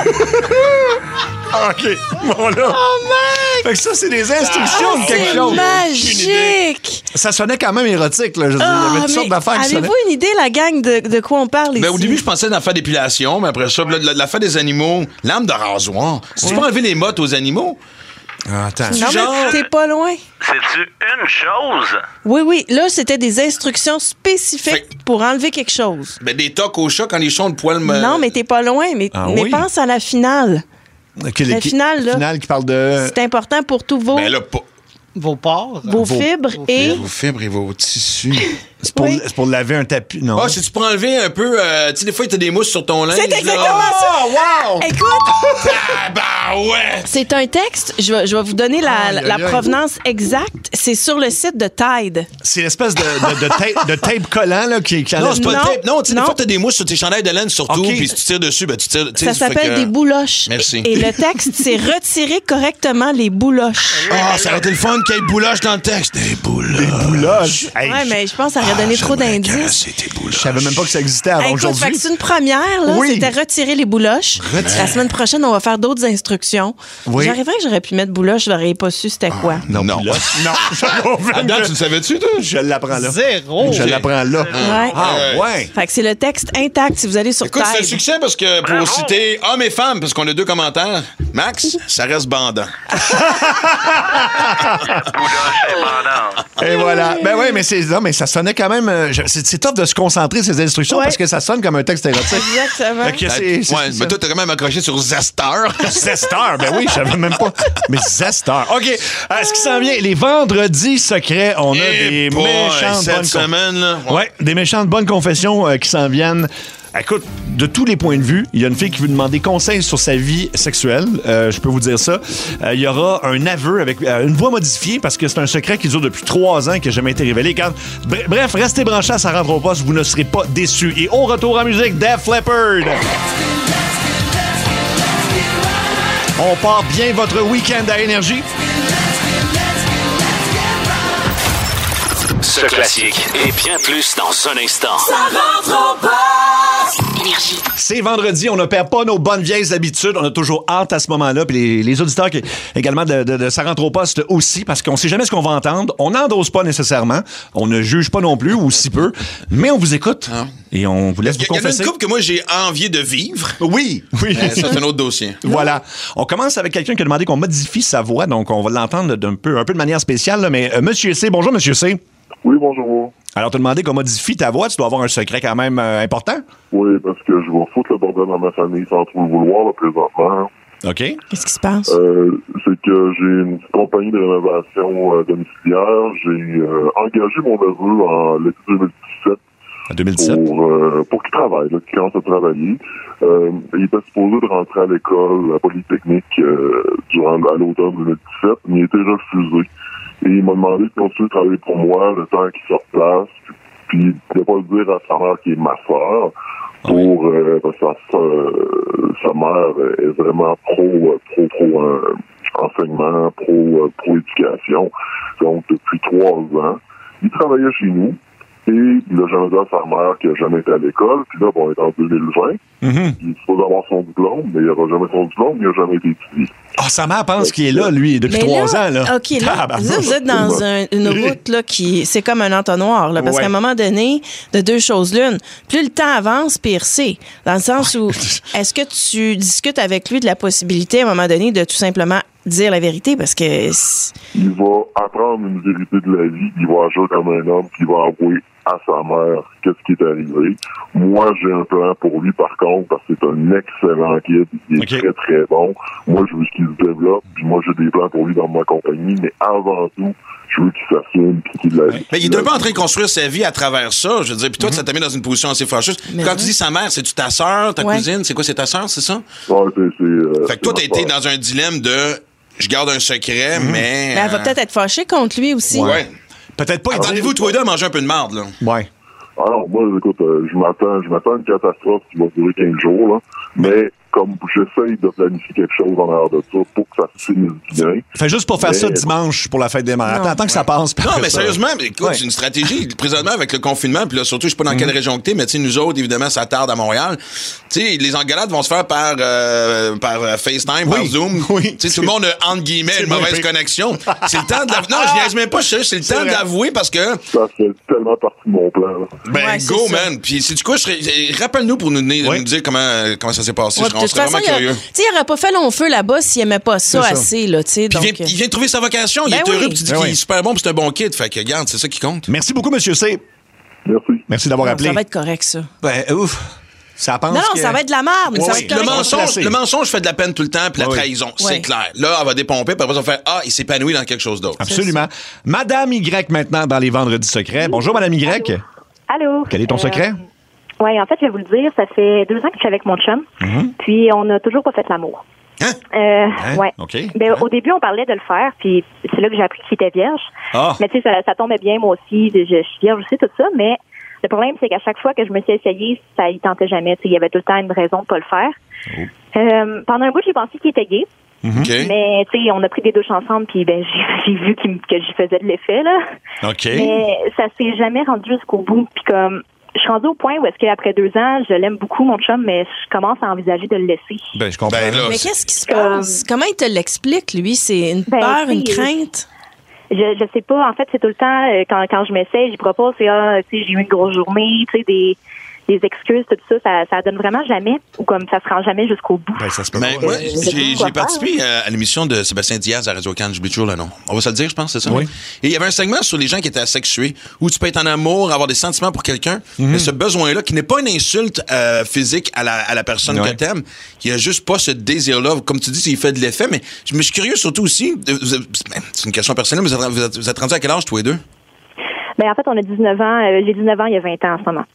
OK. Bon, là. Oh, Max! Fait que ça, c'est des instructions de quelque C'est chose. magique! Ça sonnait quand même érotique, là. Je veux dire, il y avait Ah, toutes sortes mais d'affaires qui sonnaient. avez-vous une idée, la gang, de, de quoi on parle ici? Ben, au début, je pensais dans faire d'épilation, mais après ça, la, la, la faire des animaux, lame de rasoir. Si tu peux enlever les mottes aux animaux, Ah, attends. Non, genre- mais t'es pas loin. C'est-tu une chose? Oui, oui. Là, c'était des instructions spécifiques Fait- pour enlever quelque chose. ben, des tocs au chat quand les chats ont le poil me... Non, mais t'es pas loin. Mais, Ah mais oui? pense à la finale. OK, La qui- finale, là. finale qui parle de... C'est important pour tous vos, Ben là, pas... Vos pores. vos fibres et... Vos fibres et vos tissus. C'est pour, Oui. c'est pour laver un tapis, non? Ah, si tu peux enlever un peu... euh, tu sais, des fois, t'as des mousses sur ton linge. C'est là. exactement Oh, ça! wow! Écoute, Ah, ben ouais! c'est un texte. Je vais, je vais vous donner la, Aïe, aïe, la aïe. provenance exacte. C'est sur le site de Tide. C'est l'espèce de, de, de, tape, de tape collant là, qui, qui Non, enlève- c'est pas Non, le tape. Non, tu sais, des non. fois, t'as des mousses sur tes chandails de laine, surtout, Ok. puis si tu tires dessus, ben, tu tires... tu sais, Ça ça fait s'appelle que- des bouloches. Merci. Et le texte, c'est retirer correctement les bouloches. Ah, ça aurait été le fun qu'il y ait bouloche dans le texte. Des bouloches. Des bouloches. Hey, Ouais, mais je pense que ça aurait Ah, donné trop j'aimerais d'indices. caresser tes bouloches. je savais même pas que ça existait avant Hey, écoute, fait aujourd'hui. que c'est une première, là. Oui. C'était retirer les bouloches. La semaine prochaine, on va faire d'autres instructions. Oui. J'arriverais que j'aurais pu mettre bouloche, je n'aurais pas su c'était quoi. Non. Non. puis là- non. Adam, tu le savais-tu, toi? Je l'apprends là. Zéro. Je l'apprends là. Ouais. Ah, ouais. Fait que c'est le texte intact si vous allez sur Écoute, c'est un Tide. succès parce que pour citer hommes et femmes, parce qu'on a deux commentaires, Max, ça reste bandant. Et voilà. Ben oui, mais c'est non, mais ça sonnait quand même. euh, je- C'est c'est tough de se concentrer ces instructions Ouais. parce que ça sonne comme un texte érotique. Exactement. Fait que c'est- c'est- ouais, c'est mais ça. toi, t'as quand même accroché sur Zester. Zester, ben oui, je savais même pas. Mais Zester. OK. Euh, ce qui s'en vient, les vendredis secrets, on a Eh des boy, méchantes cette bonnes con- semaine, là. Ouais, des méchantes bonnes confessions euh, qui s'en viennent. Écoute, de tous les points de vue, il y a une fille qui veut demander conseil sur sa vie sexuelle. Euh, je peux vous dire ça. Euh, il y aura un aveu avec euh, une voix modifiée parce que c'est un secret qui dure depuis trois ans et qui n'a jamais été révélé. Quand... Bref, restez branchés à Ça rentre au poste, vous ne serez pas déçus. Et au retour en musique, Def Leppard. On part bien votre week-end à Énergie. Ce classique et bien plus dans un instant. Ça rentre au poste. Énergie. C'est vendredi, on ne perd pas nos bonnes vieilles habitudes. On a toujours hâte à ce moment-là. Puis les, les auditeurs qui, également de, de, de Ça rentre au poste aussi, parce qu'on sait jamais ce qu'on va entendre. On n'endosse pas nécessairement. On ne juge pas non plus, ou si peu. Mais on vous écoute. Ah. Et on vous laisse vous confesser. Il y en a une couple que moi, j'ai envie de vivre. Oui, oui. Euh, ça, c'est un autre dossier. Voilà. On commence avec quelqu'un qui a demandé qu'on modifie sa voix. Donc, on va l'entendre d'un peu, un peu de manière spéciale. Là, mais euh, Monsieur C, bonjour, Monsieur C. Oui, bonjour. Alors, tu as demandé qu'on modifie ta voix. Tu dois avoir un secret quand même euh, important. Oui, parce que je vais foutre le bordel dans ma famille sans trop le vouloir, là, présentement. OK. Qu'est-ce qui se passe? Euh, c'est que j'ai une petite compagnie de rénovation euh, domiciliaire. J'ai euh, engagé mon neveu en l'été deux mille dix-sept. En deux mille dix-sept? Pour, euh, pour qu'il travaille, là, qu'il commence à travailler. Euh, il était supposé de rentrer à l'école, à Polytechnique, euh, durant à l'automne deux mille dix-sept, mais il a été refusé. Et il m'a demandé de continuer de travailler pour moi le temps qu'il sorte place, puis de ne pas le dire à sa mère qui est ma soeur, pour euh, parce que sa, euh, sa mère est vraiment pro pro pro euh, enseignement, pro euh, pro éducation. Donc depuis trois ans, il travaillait chez nous. Et il a jamais dit à sa mère qu'il n'a jamais été à l'école. Puis là, bon, on est en deux mille vingt. Mm-hmm. Il est supposé avoir son diplôme, mais il n'aura jamais son diplôme, il n'a jamais été étudié. Ah, oh, sa mère pense qu'il est là, lui, depuis mais trois là, ans. Là. OK, là, ah, ben, là vous êtes dans un, une route là, qui, c'est comme un entonnoir. Là, parce ouais. qu'à un moment donné, de deux choses l'une, plus le temps avance, pire c'est. Dans le sens où, est-ce que tu discutes avec lui de la possibilité, à un moment donné, de tout simplement dire la vérité? Parce que... Il va apprendre une vérité de la vie, il va agir comme un homme, puis il va avouer à sa mère qu'est-ce qui est arrivé. Moi, j'ai un plan pour lui, par contre, parce que c'est un excellent kid. Il est okay. très, très bon. Moi, je veux qu'il se développe, puis moi, j'ai des plans pour lui dans ma compagnie, mais avant tout, je veux qu'il s'assume puis qu'il l'a. Mais il est un peu en train de construire sa vie à travers ça. Je veux dire, puis toi, mm-hmm. ça t'a mis dans une position assez fâcheuse. Mais Quand oui. tu dis sa mère, c'est-tu ta sœur, ta ouais. cousine? C'est quoi, c'est ta sœur, c'est ça? Ouais, c'est... c'est euh, fait que toi, t'as été dans un dilemme de je garde un secret, mm-hmm. mais... Mais elle va peut-être être fâchée contre lui aussi. Ouais. ouais. Peut-être pas. Attendez-vous, toi et deux, à manger un peu de marde, là. Ouais. Alors, moi, écoute, euh, je m'attends, je m'attends à une catastrophe qui va durer quinze jours, là. Mais, comme j'essaye de planifier quelque chose en arrière de ça pour que ça se finisse bien. Fais juste pour faire mais... ça dimanche pour la fête des mères. Attends, attends que ça passe. Non, mais ça. sérieusement, écoute, ouais. c'est une stratégie. Présentement, avec le confinement, puis là, surtout, je sais pas dans mm. quelle région que t'es, mais tu sais, nous autres, évidemment, ça tarde à Montréal. Tu sais, les engueulades vont se faire par, euh, par FaceTime, oui. par Zoom. Oui. Tu sais, tout le monde a, entre guillemets, une mauvaise connexion. C'est le temps de l'avouer. Non, je niaise même pas, c'est le temps de l'avouer parce que. Ça fait tellement partie de mon plan, là. Ben, ouais, go, man. Puis, c'est du coup, rappelle-nous pour nous, nous oui. dire comment, comment ça s'est passé. Ouais, je serais vraiment curieux. Tu sais, il n'aurait pas fait long feu là-bas s'il n'aimait pas ça, ça. assez, là, tu sais. Donc... Il, il vient de trouver sa vocation, il ben est oui. heureux, puis tu dis ben qu'il oui. est super bon, puis c'est un bon kid. Fait que, regarde, c'est ça qui compte. Merci beaucoup, Monsieur C. Merci. Merci d'avoir non, appelé. Ça va être correct, ça. Ben, ouf. Ça pense non, non, que... ça va être de la merde, mais oui, ça va être correct. Le mensonge, le mensonge fait de la peine tout le temps, puis la oui. trahison, c'est oui. clair. Là, elle va dépomper, puis après, ça va faire ah, il s'épanouit dans quelque chose d'autre. Absolument. Madame Y maintenant dans les Vendredis secrets. Bonjour, Madame Y. Allô. Allô. Quel est ton euh... secret? Oui, en fait, je vais vous le dire, ça fait deux ans que je suis avec mon chum, mm-hmm. puis on n'a toujours pas fait l'amour. Hein? Euh, hein? Ouais. Okay. Ben, hein? Au début, on parlait de le faire, puis c'est là que j'ai appris qu'il était vierge. Oh. Mais tu sais, ça, ça tombait bien, moi aussi, je, je suis vierge aussi, tout ça, mais le problème, c'est qu'à chaque fois que je me suis essayée, ça y tentait jamais. Il y avait tout le temps une raison de pas le faire. Oh. Euh, pendant un bout, j'ai pensé qu'il était gay. Okay. Mais, tu sais, on a pris des douches ensemble, puis ben, j'ai, j'ai vu qu'il, que j'y faisais de l'effet, là. OK. Mais ça s'est jamais rendu jusqu'au bout. Puis comme, je suis rendue au point où est-ce qu'après deux ans, je l'aime beaucoup, mon chum, mais je commence à envisager de le laisser. Ben, je comprends. Ben, là, mais qu'est-ce qui se passe? Comment il te l'explique, lui? C'est une ben, peur, une crainte? Je, je sais pas. En fait, c'est tout le temps, quand, quand je m'essaie, je propose, c'est, ah, tu sais, j'ai eu une grosse journée, tu sais, des... des excuses, tout ça, ça, ça donne vraiment jamais, ou comme ça se rend jamais jusqu'au bout. Ben, ça se peut ben, pas. Ouais, j'ai, j'ai participé à, à l'émission de Sébastien Diaz à Radio-Can, j'oublie toujours le nom. On va se le dire, je pense, c'est ça? Oui. Et il y avait un segment sur les gens qui étaient asexués, où tu peux être en amour, avoir des sentiments pour quelqu'un, mm-hmm. mais ce besoin-là, qui n'est pas une insulte euh, physique à la, à la personne ouais. que t'aimes, qui a juste pas ce désir-là. Comme tu dis, il fait de l'effet, mais je me suis curieux surtout aussi, vous êtes, c'est une question personnelle, mais vous êtes, vous êtes, vous êtes rendus à quel âge, tous les deux? Ben, en fait, on a dix-neuf ans, euh, j'ai dix-neuf ans il y a vingt ans en ce moment.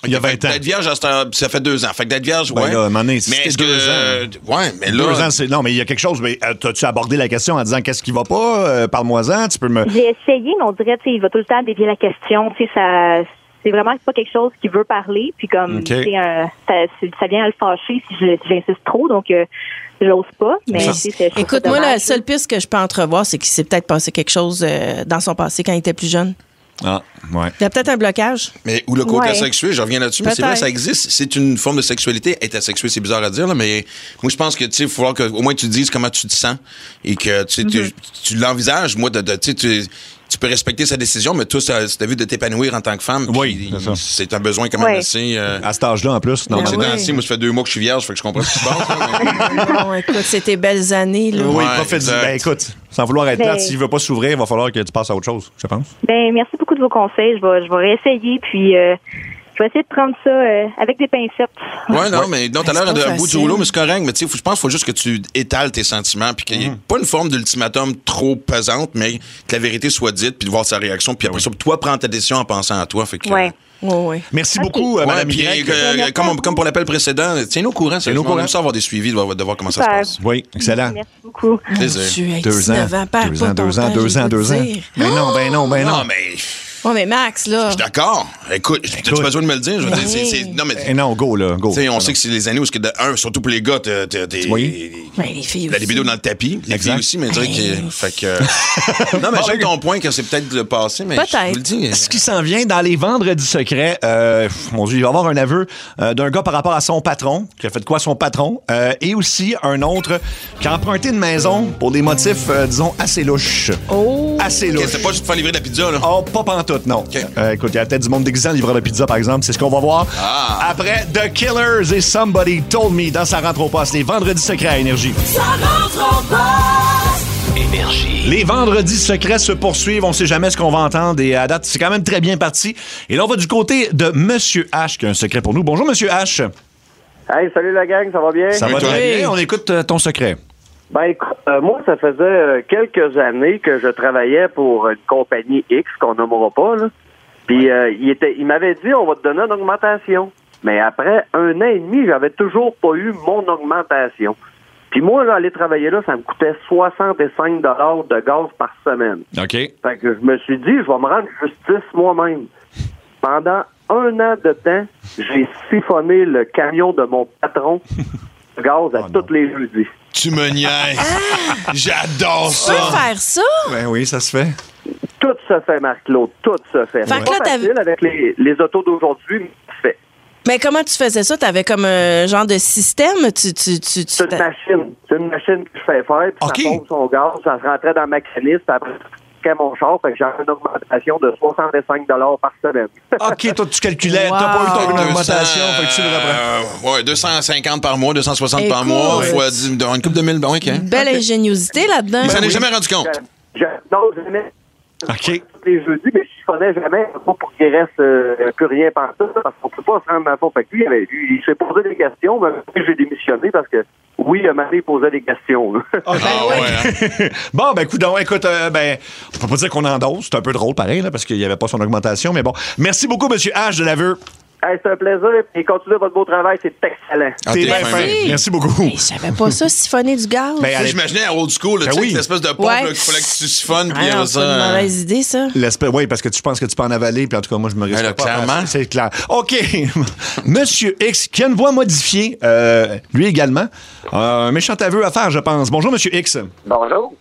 Il y a vingt ans. D'être vierge, ça fait deux ans. Fait que d'être vierge, ouais. Ben là, mané, mais est-ce que... Euh, ouais, mais là... Deux ans, c'est... Non, mais il y a quelque chose. Mais as-tu abordé la question en disant qu'est-ce qui va pas? Euh, parle-moi-en, tu peux me... J'ai essayé, mais on dirait, tu sais, il va tout le temps dévier la question. Tu sais, ça... C'est vraiment pas quelque chose qui veut parler. Puis comme, okay. c'est un, ça, ça vient à le fâcher si, je, si j'insiste trop. Donc... Euh, j'ose pas, mais c'est, c'est, écoute, moi, la seule piste que je peux entrevoir, c'est qu'il s'est peut-être passé quelque chose euh, dans son passé quand il était plus jeune. Ah, ouais. Il y a peut-être un blocage. Mais ou le côté ouais. asexué, je reviens là-dessus, peut-être. Mais c'est vrai, ça existe. C'est une forme de sexualité. Être asexué, c'est bizarre à dire, là, mais moi, je pense que, tu sais, il faut falloir qu'au moins tu te dises comment tu te sens et que tu, mm-hmm. tu, tu l'envisages. Moi, de, de, tu sais, tu tu peux respecter sa décision, mais toi, c'est ta vie de t'épanouir en tant que femme. Oui, c'est, c'est un besoin quand même ouais. assez... Euh... À cet âge-là, en plus. Non, ben c'est oui. dans moi, ça fait deux mois que je suis vierge, fait que je comprends ce qui se passe. Mais... oh, écoute, c'est tes belles années, là. Oui, ouais, profite. Ben, écoute, sans vouloir être ben... plate, s'il veut pas s'ouvrir, il va falloir que tu passes à autre chose, je pense. Ben, merci beaucoup de vos conseils. Je vais, je vais réessayer, puis... Euh... Je vais essayer de prendre ça euh, avec des pincettes. Ouais, non, ouais. mais non, t'as l'air d'un bout du rouleau, mais c'est correct. Mais tu sais, je pense qu'il faut juste que tu étales tes sentiments, puis qu'il n'y ait mmh. pas une forme d'ultimatum trop pesante, mais que la vérité soit dite, puis de voir sa réaction, puis après ouais. ça, toi, prendre ta décision en pensant à toi. Fait que, ouais. Oui, oui. Merci okay. beaucoup, euh, Mme puis, euh, comme, comme pour l'appel précédent, tiens-nous au courant. Tiens-nous au courant. On aime ça avoir des suivis, de voir, de voir comment Super. ça se passe. Oui, excellent. Merci beaucoup. Plaisir. Deux ans, deux ans, deux ans, deux ans, deux ans, deux ans. Ben non, ben non, ben non. Non, mais... Oui, mais Max, là. Je suis d'accord. Écoute, tu as besoin de me le dire. Je veux dire, c'est, c'est, non, mais. Et non, go, là, go. Tu sais, on sait que c'est les années où, de un, surtout pour les gars, t'as. t'as, t'as oui. Mais les filles la libido dans le tapis. Les exact. Filles aussi, mais dirais que. Fait que. non, mais j'aime ton point que c'est peut-être le passé, mais. Peut-être. Je vous le dis. Ce qui s'en vient dans les vendredis secrets, euh, mon Dieu, il va y avoir un aveu euh, d'un gars par rapport à son patron, qui a fait de quoi son patron, euh, et aussi un autre qui a emprunté une maison pour des motifs, euh, disons, assez louches. Oh. Assez louches. Okay, c'est pas juste pour faire livrer de la pizza, là. Oh, pas pantoute, non. Okay. Euh, écoute, il y a peut-être du monde déguisé en livreur de pizza, par exemple. C'est ce qu'on va voir ah. après The Killers et Somebody Told Me dans Ça rentre au poste. Les vendredis secrets à Énergie. Ça rentre au poste. Énergie. Les vendredis secrets se poursuivent. On sait jamais ce qu'on va entendre. Et à date, c'est quand même très bien parti. Et là, on va du côté de Monsieur H qui a un secret pour nous. Bonjour, Monsieur H. Hey, salut la gang, ça va bien? Ça oui, va toi? très bien. On écoute euh, ton secret. Ben écoute, euh, moi, ça faisait euh, quelques années que je travaillais pour une compagnie X qu'on nommera pas, là. Puis euh, il était, il m'avait dit, on va te donner une augmentation. Mais après un an et demi, j'avais toujours pas eu mon augmentation. Puis moi, là, aller travailler là, ça me coûtait soixante-cinq dollars de gaz par semaine. OK. Fait que je me suis dit, je vais me rendre justice moi-même. Pendant un an de temps, j'ai siphonné le camion de mon patron de gaz à oh tous les jeudis. Tu me niaises. J'adore tu ça. Tu peux faire ça? Ben oui, ça se fait. Tout se fait, Marc-Claude. Tout se fait. Fait C'est que là, pas facile avec les, les autos d'aujourd'hui, mais ça se fait. Mais comment tu faisais ça? T'avais comme un genre de système? Tu, tu, tu, tu c'est une machine. C'est une machine que je fais faire, puis okay. ça pompe son gaz, ça se rentrait dans ma canisse, puis après, ça mon char, fait que j'ai une augmentation de soixante-cinq dollars par semaine. OK, toi, tu calculais, wow. T'as pas eu ton augmentation, fait que tu le reprends. Euh, ouais, deux cent cinquante par mois, deux cent soixante Écoute, par mois, fois dix, une couple de mille. Ben, okay. Une belle okay. ingéniosité là-dedans. Mais ça ben n'est oui. jamais rendu compte. Je, je, non, jamais. OK. Tous les jeudis, mais je chiffonnais jamais, pas pour qu'il reste euh, plus rien par ça, parce qu'on peut pas se rendre à fond. Fait que lui, lui, il s'est posé des questions, mais j'ai démissionné parce que, oui, Marie posait des questions. Okay. Ah, ouais. Bon, ben, coudonc, écoute, euh, ben, on peut pas dire qu'on endosse, c'est un peu drôle pareil, là, parce qu'il y avait pas son augmentation, mais bon. Merci beaucoup, M. H, de l'aveu. Hey, c'est un plaisir, et continuez votre beau travail, c'est excellent. Ah, t'es bien fin. Merci beaucoup. Hey, je savais pas ça, siphonner du gaz. Ben, j'imaginais à old school, là, ben tu sais, oui. L'espèce de pompe ouais. là, qu'il fallait que tu siphonnes. Ah, puis non, ça, c'est une mauvaise idée, ça. Oui, parce que tu penses que tu peux en avaler, puis en tout cas, moi, je me risque ben, pas. Clairement. C'est clair. OK. Monsieur X, qui a une voix modifiée, euh, lui également. Euh, un méchant aveu à faire, je pense. Bonjour, Monsieur X. Bonjour.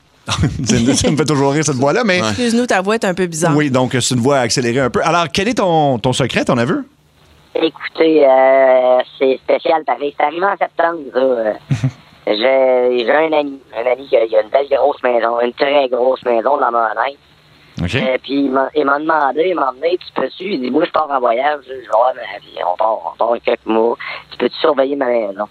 Ça me fait toujours rire, cette voix-là, mais... Ouais. Excuse-nous, ta voix est un peu bizarre. Oui, donc c'est une voix accélérée un peu. Alors, quel est ton, ton secret, ton aveu? Écoutez, euh, c'est spécial pareil. C'est arrivé en septembre, ça. j'ai, j'ai un ami, un ami qui a, qui a une belle grosse maison, une très grosse maison dans ma fenêtre. Okay. Euh, puis il m'a, il m'a demandé, il m'a demandé, tu peux-tu? Il dit, moi, je pars en voyage, je vais voir ma vie, on part, on part quelques mois. Tu peux-tu surveiller ma maison?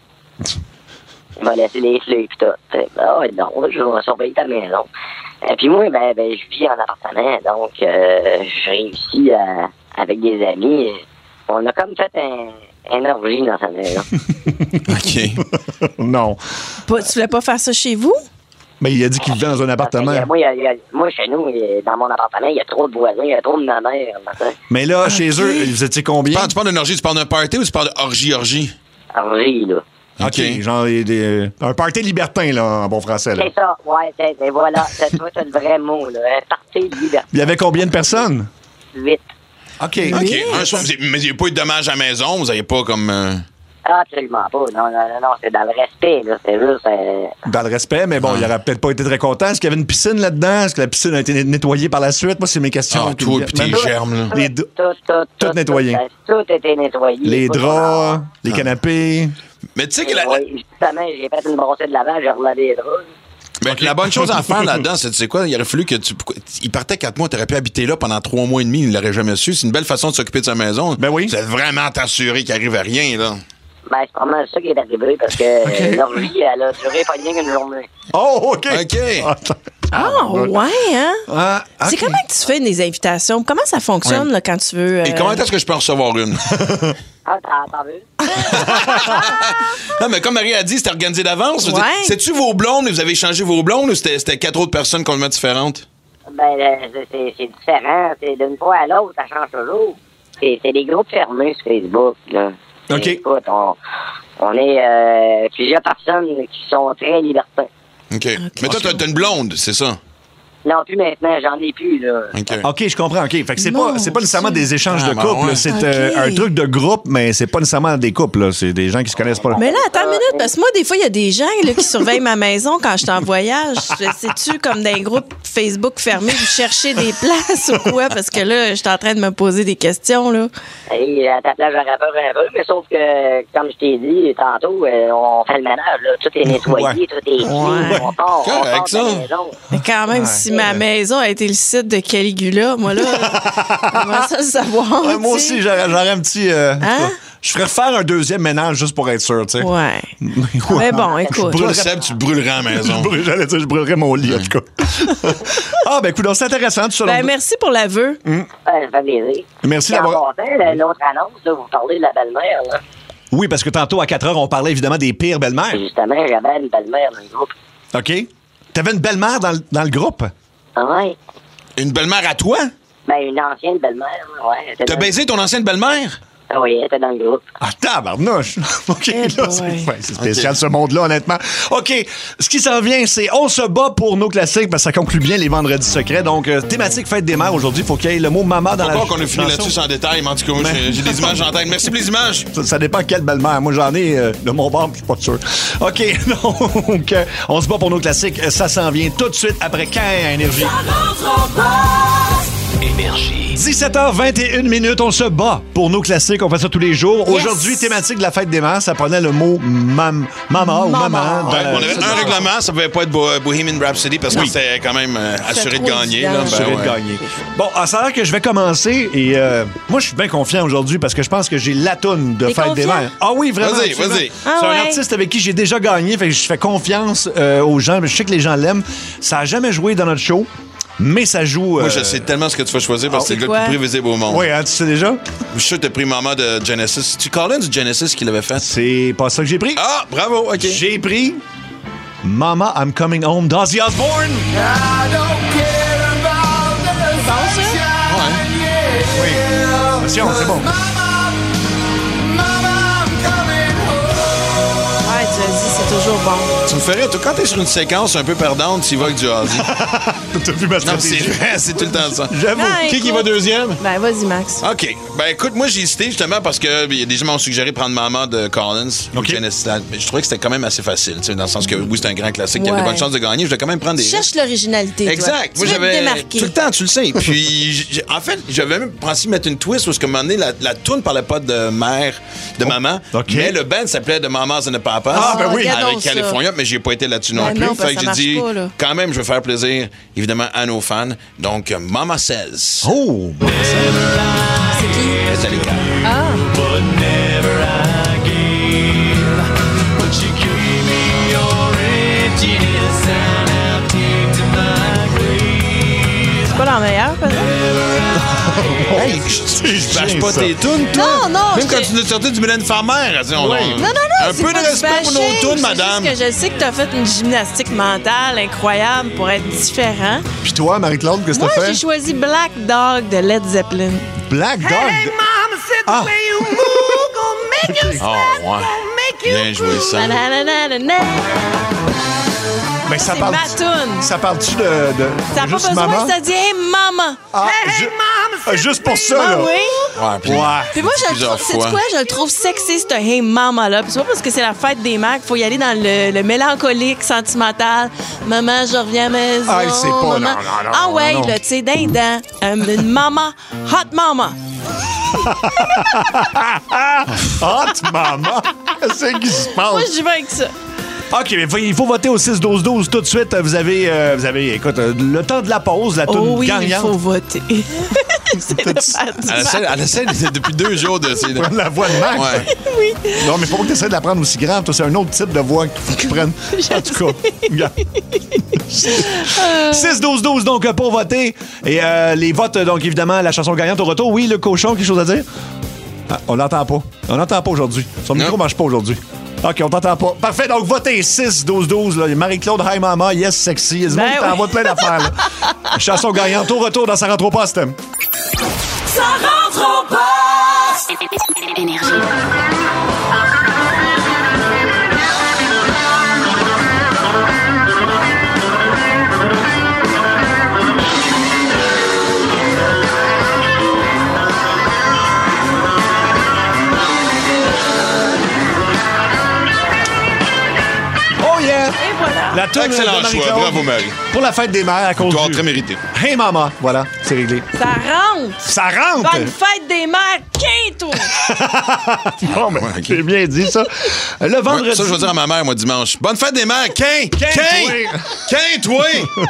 Il m'a laissé les clés pis tout. Ah ouais, non, je vais surveiller ta maison. Et puis moi, ben, ben, je vis en appartement, donc euh, je réussis à, avec des amis. On a comme fait un, un orgie dans sa maison. OK. Non. Pas, tu voulais pas faire ça chez vous? Mais il a dit qu'il vivait dans un appartement. Moi, il y a- il y a- moi, chez nous, il- dans mon appartement, il y a trop de voisins, il y a trop de ma mère. Mais là, chez eux, vous étiez combien? Tu parles, tu parles d'une orgie, tu parles d'un party ou tu parles d'orgie-orgie? Orgie, là. OK. Genre des- des- un party libertin, là, en bon français. Là. C'est ça, ouais, c'est, c'est- voilà. C'est, toi, c'est le vrai mot, là. Un party de liberté. Il y avait combien de personnes? Huit. OK. OK. Un soir, vous avez- mais il n'y a pas eu de dommages à la maison, vous n'avez pas comme. euh, Absolument pas. Non, non, non, non, c'est dans le respect, là. C'est juste. euh, Dans le respect, mais bon, il aurait peut-être pas été très content. Est-ce qu'il y avait une piscine là-dedans? Est-ce que la piscine a été net- nettoyée par la suite? Moi, c'est mes questions. Ah, toi pis tes tout, germes, là. Les d- tout, tout, tout, tout nettoyé. Tout, tout était nettoyé. Les Tout, draps, les canapés. Mais tu sais que la, Oui, justement, j'ai fait une brossée de lavage, j'ai relavé les draps. ben, la bonne chose à faire là-dedans, c'est, tu sais quoi, il aurait fallu que tu. pourquoi- Il partait quatre mois, tu aurais pu habiter là pendant trois mois et demi, il l'aurait jamais su. C'est une belle façon de s'occuper de sa maison. Ben oui. C'est vraiment t'assurer qu'il arrive à rien, là. Ben, c'est pas mal ça qui est arrivé parce que euh, l'orgie, elle a duré pas rien qu'une journée. Oh, OK. OK. Ah, ouais, hein? Ah, C'est comment que tu fais des invitations? Comment ça fonctionne Ouais. là, quand tu veux... Et euh, comment est-ce que je peux en recevoir une? Ah, t'as, t'as vu? Non, mais comme Marie a dit, c'était organisé d'avance. Je veux dire, Ouais. C'est-tu vos blondes et vous avez échangé vos blondes ou c'était, c'était quatre autres personnes complètement différentes? Ben, euh, c'est, c'est, c'est différent. C'est d'une fois à l'autre, ça change toujours. C'est, c'est des groupes fermés sur Facebook, là. OK. Écoute, on, on est euh, plusieurs personnes qui sont très libertins. OK. Mais toi, t'as, t'as une blonde, c'est ça? Non, plus maintenant, j'en ai plus, là. OK. OK, je comprends. OK. Fait que c'est Mon pas, c'est pas nécessairement des échanges Ah, de ben couple. ouais. là. C'est euh, OK. un truc de groupe, mais c'est pas nécessairement des couples. là. C'est des gens qui se connaissent pas. Mais là, attends une minute, parce que moi, des fois, il y a des gens là, qui surveillent ma maison quand je suis en voyage. C'est-tu comme dans un groupe Facebook fermé, vous cherchez des places ou quoi? Parce que là, je suis en train de me poser des questions, là. Et à ta place, j'aurais peur un peu, mais sauf que, comme je t'ai dit tantôt, euh, on fait le ménage, là. Tout est nettoyé, Ouais. tout est clean. Ouais. On part, on Correct, part de la ça. maison. Mais quand même, si ma maison a été le site de Caligula, moi, là, j'aimerais ça le savoir. Ouais, moi tu sais. aussi, j'aurais, j'aurais un petit. euh, Hein? Je ferais refaire un deuxième ménage juste pour être sûr, tu sais. Ouais. Ouais. Mais bon, écoute. Toi, Seb, tu brûlerais à la maison. Je brûlerais, j'allais dire, je brûlerais mon lit, en tout cas. Ah, ben, écoute, c'est intéressant, tout ça. Ben, merci pour l'aveu. Ouais, ça fait plaisir. Merci Puis en d'avoir. passant, là, l'autre annonce, là, vous parlez de la belle-mère, là. Oui, parce que tantôt, à quatre heures, on parlait évidemment des pires belles-mères. Justement, j'avais une belle-mère dans le groupe. OK? T'avais une belle-mère dans, le- dans le groupe? Ah ouais? Une belle-mère à toi? Ben, une ancienne belle-mère, là, ouais. elle était T'as dans- baisé ton ancienne belle-mère? Ah oui, elle était dans le groupe. Ah, tabarnouche! OK, Eh là, c'est, boy. ouais, c'est spécial, ce monde-là, honnêtement. OK, ce qui s'en vient, c'est on se bat pour nos classiques, parce que ça conclut bien les vendredis secrets. Donc, euh, thématique fête des mères, aujourd'hui, il faut qu'il y ait le mot maman dans Pas la peur qu'on a fini chanson. là-dessus sans détail, mais en tout cas, moi, j'ai, j'ai des images en tête. Merci pour les images. Ça, ça dépend quelle belle-mère. Moi, j'en ai euh, de mon bord, puis je suis pas sûr. OK, donc, euh, on se bat pour nos classiques. Ça s'en vient tout de suite après Cain à Énergie. Énergie. dix-sept heures vingt et une minutes, on se bat pour nos classiques. On fait ça tous les jours. Yes. Aujourd'hui, thématique de la fête des mères, ça prenait le mot mam, mama ou Maman. maman. dans Ouais, la- on avait un règlement, ça pouvait pas être Bo- Bohemian Rhapsody parce que c'était quand même euh, assuré de trop gagner. évident. Là, Ben Assuré de ouais. gagner. Bon, ah, ça a l'air que je vais commencer et euh, moi, je suis bien confiant aujourd'hui parce que je pense que j'ai la toune de T'es fête des confiant? mères. Ah oui, vraiment. Vas-y, absolument. vas-y. Ah C'est un ouais? artiste avec qui j'ai déjà gagné, fait que je fais confiance euh, aux gens. Je sais que les gens l'aiment. Ça a jamais joué dans notre show, mais ça joue. Moi, euh, je sais tellement ce que tu vas choisir parce que c'est le c'est gars le quoi? plus prévisible au monde. Oui, hein, tu sais déjà? Je suis sûr que t'as pris Maman de Genesis. Tu Collins du Genesis qui l'avait fait? C'est pas ça que j'ai pris. Ah, bravo, OK. J'ai pris Mama, I'm Coming Home d'Ozzy Osbourne. Oui. Attention, c'est bon. Ouais, tu as dit, c'est toujours bon. Tu me ferais, toi, quand t'es sur une séquence un peu perdante, tu y vas avec du Ozzy. T'as vu ma Non, c'est stratégie? vrai, c'est tout le temps ça. J'avoue. Ah, Qui qui écoute. va deuxième? Ben, vas-y, Max. OK. Ben écoute, moi j'ai hésité justement parce que y a des gens m'ont suggéré de prendre Maman de Collins. OK. Genesis. Mais je trouvais que c'était quand même assez facile, tu sais, dans le sens que oui, c'est un grand classique, il y a de Ouais. bonnes chances de gagner. Je vais quand même prendre des. Cherche l'originalité. toi. Exact. Tu Moi, veux te j'avais. démarquer. Tout le temps, tu le sais. Puis, j'ai- en fait, j'avais même pensé mettre une twist où, à un moment donné, la, la toune parlait pas de mère, de maman, OK. mais le band s'appelait The Mamas and the Papas. Ah, ben oui. Regardons Avec ça. California, mais j'ai pas été là-dessus non Ben plus. non, parce fait que que ça j'ai dit, marche pas, là. quand même, je veux faire plaisir, évidemment, à nos fans. Donc, Mama Says. Oh! C'est qui? Metallica. Ah! C'est pas la meilleure, peut-être? Hey, je je bâche pas tes tunes, toi. Non, non, Même quand j'étais- tu nous sortais du Mylène Farmer. on- Oui. on- Non, non, non, Un c'est peu de pas du respect pour nos bashing, tunes, c'est madame. juste que je sais que t'as fait une gymnastique mentale incroyable pour être différent. Puis toi, Marie-Claude, qu'est-ce que Moi, t'as fait? j'ai choisi Black Dog de Led Zeppelin. Black Dog? Hey, mama, c'est the way you move, gonna make you Oh, ouais. Bien joué, ça. Mais ça C'est parle. ma toune. Ça parle-tu de, de T'as pas juste besoin maman? que ça dise hey, maman. Ah, hey, ju- hey, mama, Ah, juste pour ça, Ah là. oui? Ouais, puis, Ouais. Puis moi, je le plusieurs trouve, c'est fois. quoi? Je le trouve sexy, ce Hey Mama là. Puis c'est pas parce que c'est la fête des mères qu'il faut y aller dans le, le mélancolique, sentimental. Maman, je reviens à la maison. Ah, c'est pas- maman. non, non, non, Ah ouais, non. là, tu sais, dindin. Euh, une maman, hot mama. Hot maman! Qu'est-ce qui se passe? Moi, j'y vais avec ça. OK, mais faut- il faut voter au six douze douze tout de suite. Vous avez, euh, vous avez écoute, euh, le temps de la pause, la toune Oh oui, il gagnante. faut voter. C'est le faire du Elle essaie, elle essaie depuis deux jours de... c'est- Prendre la voix de Max. Ouais. Oui. Non, mais faut pas que tu essaies de la prendre aussi grave. Toi, c'est un autre type de voix qu'il faut que tu prennes. En tout cas, regarde. six douze douze donc, pour voter. Et euh, les votes, donc, évidemment, la chanson gagnante au retour. Oui, le cochon, quelque chose à dire? Ah, on l'entend pas. On l'entend pas aujourd'hui. Son micro marche pas aujourd'hui. OK, on t'entend pas. Parfait, donc votez six douze douze. Là. Marie-Claude, hi mama, yes, sexy. Il y a du Ben monde qui oui. t'envoie plein d'affaires. Là. Chanson gagnante au retour dans Ça rentre au poste. Ça rentre au poste. Énergie. Oh yeah! Et voilà. La toune Excellent de choix. Marie-Claude. Bravo, Marie. Pour la fête des mères à cause Victoire du... très méritée. Hey maman, voilà, c'est réglé. Ça rentre. Ça rentre! Bonne fête des mères, quinto. Bon, ben, Ouais, ok. c'est bien dit, ça. Le vendredi... Ouais, ça, je vais dire à ma mère, moi, dimanche. Bonne fête des mères! Quin! Quin! Quin, toi!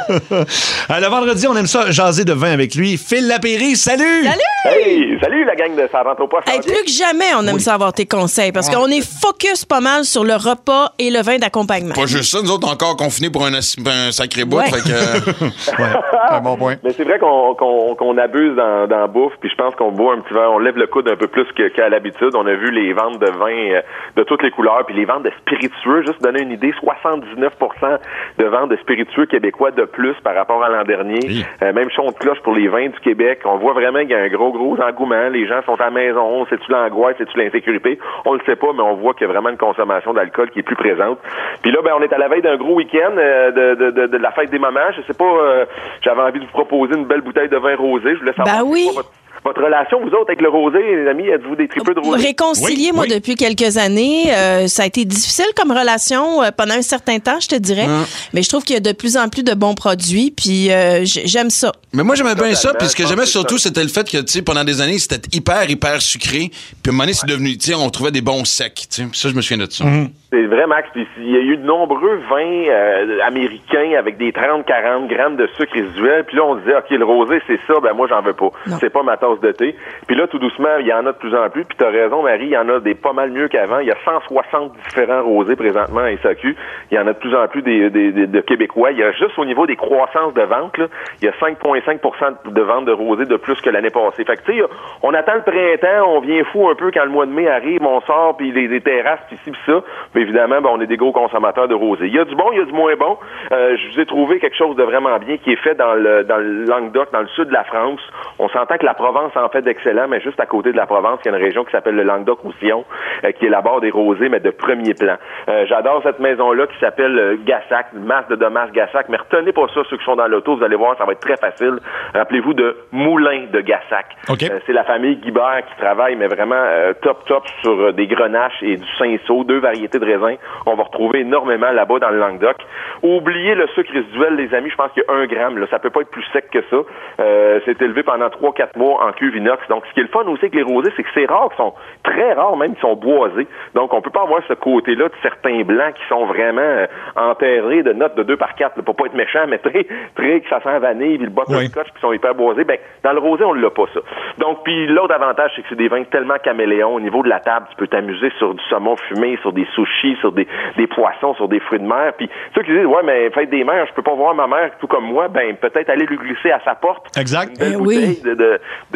Euh, le vendredi, on aime ça, jaser de vin avec lui. Phil Lapéry, salut! Salut. Hey, salut la gang de Ça rentre au poste. Hey, plus que jamais, on aime ça avoir tes conseils parce qu'on est focus pas mal sur le repas et le vin d'accompagnement. Pas juste ça, nous autres encore confinés pour un, assi- un sacré bout. Ouais. Fait que, Ouais, un bon point. Mais c'est vrai qu'on qu'on qu'on abuse dans, dans la bouffe, puis je pense qu'on boit un petit verre, on lève le coude un peu plus que- qu'à l'habitude. On a vu les ventes de vin euh, de toutes les couleurs, puis les ventes de spiritueux, juste donner une idée, soixante-dix-neuf pour cent de ventes de spiritueux québécois de plus par rapport à l'an dernier. Oui. Euh, même son de cloche pour les vins du Québec. On voit vraiment qu'il y a un gros, gros engouement. Les gens sont à la maison. C'est-tu l'angoisse? C'est-tu l'insécurité? On le sait pas, mais on voit qu'il y a vraiment une consommation d'alcool qui est plus présente. Puis là, ben, on est à la veille d'un gros week-end euh, de, de, de, de la fête des mamans. Je sais pas, euh, j'avais envie de vous proposer une belle bouteille de vin rosé. Je voulais savoir Ben oui. votre, votre relation, vous autres, avec le rosé, les amis. Êtes-vous des tripeux de rosé? Réconcilié, Oui, moi, oui. depuis quelques années. Euh, ça a été difficile comme relation euh, pendant un certain temps, je te dirais. Hum. Mais je trouve qu'il y a de plus en plus de bons produits, puis euh, j- j'aime ça. mais moi, j'aimais bien ça. Totalement, Puis ce que je pense j'aimais que c'est surtout, ça. c'était le fait que, tu sais, pendant des années, c'était hyper, hyper sucré. Puis à un moment donné, c'est devenu, tu sais, on trouvait des bons secs. Tu sais. Puis ça, je me souviens de ça. C'est vrai, Max. Puis il y a eu de nombreux vins euh, américains avec des trente à quarante grammes de sucre résiduel. Puis là, on disait, OK, le rosé, c'est ça. Ben moi, j'en veux pas. Non. C'est pas ma tasse de thé. Puis là, tout doucement, il y en a de plus en plus. Puis t'as raison, Marie, il y en a des pas mal mieux qu'avant. Il y a cent soixante différents rosés présentement à S A Q. Il y en a de plus en plus des, des, des- de Québécois. Il y a juste au niveau des croissances de vente, là, il y a cinq virgule cinq pour cent de ventes de rosés de plus que l'année passée. Fait que, tu sais, on attend le printemps, on vient fou un peu quand le mois de mai arrive, on sort, puis les, les terrasses, puis ci, puis ça. Mais évidemment, ben, on est des gros consommateurs de rosé. Il y a du bon, il y a du moins bon. Euh, je vous ai trouvé quelque chose de vraiment bien qui est fait dans le, dans le Languedoc, dans le sud de la France. On s'entend que la Provence en fait d'excellent, mais juste à côté de la Provence, il y a une région qui s'appelle le Languedoc-Roussillon, euh, qui élabore des rosés, mais de premier plan. Euh, j'adore cette maison-là qui s'appelle euh, Gassac, Mas de Domas Gassac, mais retenez pas ça, ceux qui sont dans l'auto, vous allez voir, ça va être très facile. Rappelez-vous de Moulin de Gassac. OK. Euh, c'est la famille Guibert qui travaille, mais vraiment euh, top, top sur euh, des grenaches et du cinsault, deux variétés de raisins. On va retrouver énormément là-bas dans le Languedoc. Oubliez le sucre résiduel, les amis, je pense qu'il y a un gramme. Là. Ça peut pas être plus sec que ça. Euh, c'est élevé pendant trois quatre mois en cuve inox. Donc, ce qui est le fun aussi avec les rosés, c'est que c'est rare, qu'ils sont très rares même, qu'ils sont boisés. Donc, on peut pas avoir ce côté-là de certains blancs qui sont vraiment euh, enterrés de notes de deux par quatre, là, pour pas être méchant, mais très, très, que ça sent vanille, puis le butterscotch, puis sont hyper boisés. Ben, dans le rosé, on l'a pas, ça. Donc, puis l'autre avantage, c'est que c'est des vins tellement caméléons. Au niveau de la table, tu peux t'amuser sur du saumon fumé, sur des sushis, sur des, des poissons, sur des fruits de mer. Puis ceux qui disent, ouais, mais fête des mères, je peux pas voir ma mère tout comme moi, ben, peut-être aller lui glisser à sa porte. Exact. Une belle Eh bouteille oui. de, de, de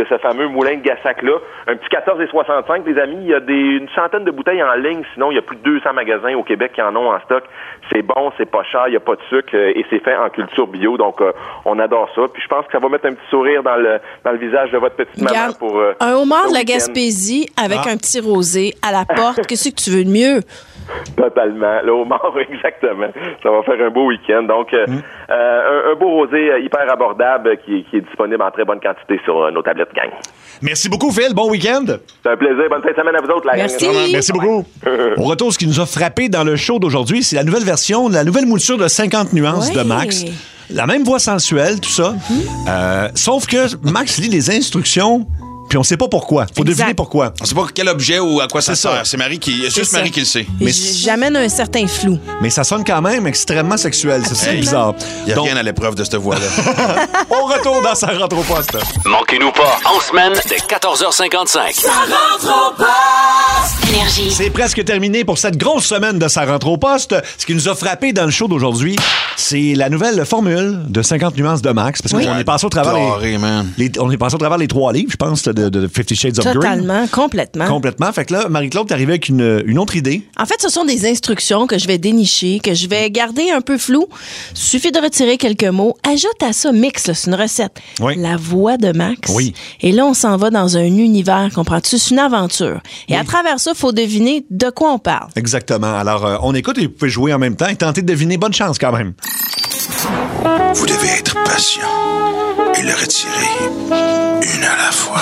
ce fameux moulin de Gassac-là. Un petit quatorze et soixante-cinq, les amis. Il y a des, une centaine de bouteilles en ligne. Sinon, il y a plus de deux cents magasins au Québec qui en ont en stock. C'est bon, c'est pas cher, il n'y a pas de sucre euh, et c'est fait en culture bio. Donc, euh, on adore ça. Puis je pense que ça va mettre un petit sourire dans le, dans le visage de votre petite maman pour... Euh, un homard de la week-end. Gaspésie avec Ah. un petit rosé à la porte. Qu'est-ce que tu veux de mieux? Totalement. Le homard, exactement. Ça va faire un beau week-end. Donc, euh, Mm. euh, un, un beau rosé euh, hyper abordable euh, qui, qui est disponible en très bonne quantité sur euh, nos tablettes gang. Merci beaucoup, Phil. Bon week-end. C'est un plaisir. Bonne fin de semaine à vous autres, la gang. Merci beaucoup. Au retour, ce qui nous a frappé dans le show d'aujourd'hui, c'est la nouvelle version, la nouvelle mouture de cinquante nuances Ouais. de Max. La même voix sensuelle, tout ça. Euh, sauf que Max lit les instructions, puis on sait pas pourquoi. Faut Exact. deviner pourquoi. On sait pas quel objet ou à quoi ça C'est ça. sert. C'est Marie qui, c'est C'est juste ça. Marie qui le sait. Mais j'amène un certain flou. Mais ça sonne quand même extrêmement sexuel. C'est ça qui est bizarre. Il n'y a Donc, rien à l'épreuve de cette voix-là. on retourne dans sa rentre au poste. Manquez-nous pas en semaine dès quatorze heures cinquante-cinq. Ça rentre au poste. Énergie. C'est presque terminé pour cette grosse semaine de sa rentre au poste. Ce qui nous a frappé dans le show d'aujourd'hui, c'est la nouvelle formule de cinquante nuances de Max. Parce qu'on est passé au travers Adoré, les, man. les- on est passé au travers les trois livres, je pense, de, de Fifty Shades of Grey. Totalement, complètement. Complètement. Fait que là, Marie-Claude, t'es arrivée avec une, une autre idée. En fait, ce sont des instructions que je vais dénicher, que je vais garder un peu flou. Suffit de retirer quelques mots. Ajoute à ça, mix, là, c'est une recette. Oui. La voix de Max. Oui. Et là, on s'en va dans un univers, comprends-tu? C'est une aventure. Et à travers ça, il faut deviner de quoi on parle. Exactement. Alors, euh, on écoute et vous pouvez jouer en même temps et tenter de deviner. Bonne chance quand même. Vous devez être patient et le retirer une à la fois.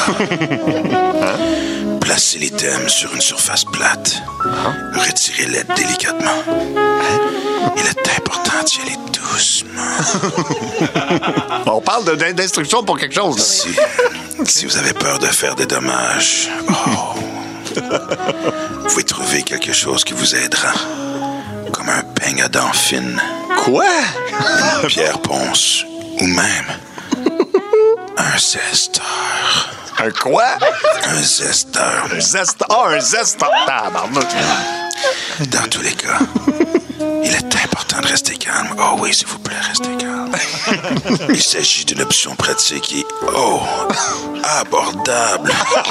Placez les thèmes sur une surface plate. Retirez-les délicatement. Il est important d'y aller doucement. On parle de- d'instructions pour quelque chose. Si, si vous avez peur de faire des dommages, oh, vous pouvez trouver quelque chose qui vous aidera. Comme un peigne à dents fines. Quoi? Une pierre ponce. Ou même un zesteur. Un quoi? Un zesteur. Un zesteur. Ah, un zesteur. Tabarnak. Dans tous les cas, il est important de rester calme. Oh oui, s'il vous plaît, restez calme. Il s'agit d'une option pratique et, oh, abordable.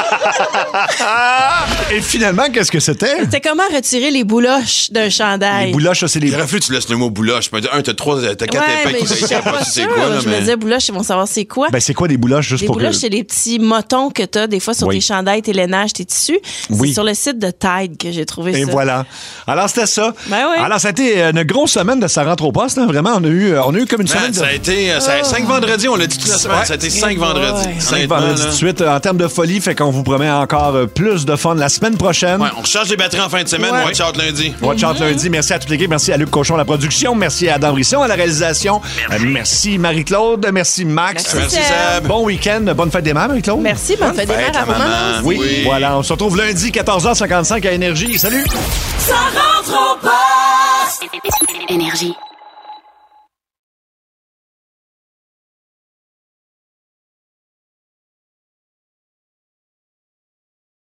Et finalement, qu'est-ce que c'était? C'était comment retirer les bouloches d'un chandail. Les bouloches, ça, c'est les... Il aurait fallu que tu laisses le mot bouloche. Je me dis, un, t'as trois, t'as quatre Ouais, épais mais qui je savent sais pas pas si c'est sûre. quoi. Là, Je me mais... disais, bouloches, ils vont savoir c'est quoi. Ben, c'est quoi des bouloches, juste Les pour bouloches, que... c'est les petits motons que tu as des fois sur Oui. tes chandails, tes lainages, tes tissus. Oui. C'est sur le site de Tide que j'ai trouvé Et ça. voilà. Alors, c'était ça. Ben oui. Alors, ça a été une grosse semaine de sa rentre au poste. Hein. Vraiment, on a eu, on a eu comme une Man, semaine de... ça a été ça a cinq vendredis, on l'a dit toute la semaine. Ouais. Ça a été cinq vendredis. Cinq Honnêtement, vendredis là. de suite en termes de folie, fait qu'on vous promet encore euh, plus de fun la semaine prochaine. Ouais, on recharge les batteries en fin de semaine. Ouais. Watch out lundi. Watch out lundi. Merci à toute l'équipe. Merci à Luc Cochon à la production. Merci à Adam Brisson à la réalisation. Merci, merci Marie-Claude. Merci Max. Merci, Merci, Seb. Bon week-end. Bonne fête des mères, Marie-Claude. Merci, bonne fête des mères à vos mamans. Oui. Oui. Voilà. On se retrouve lundi, quatorze heures cinquante-cinq à Énergie. Salut. Ça rentre au poste. Énergie.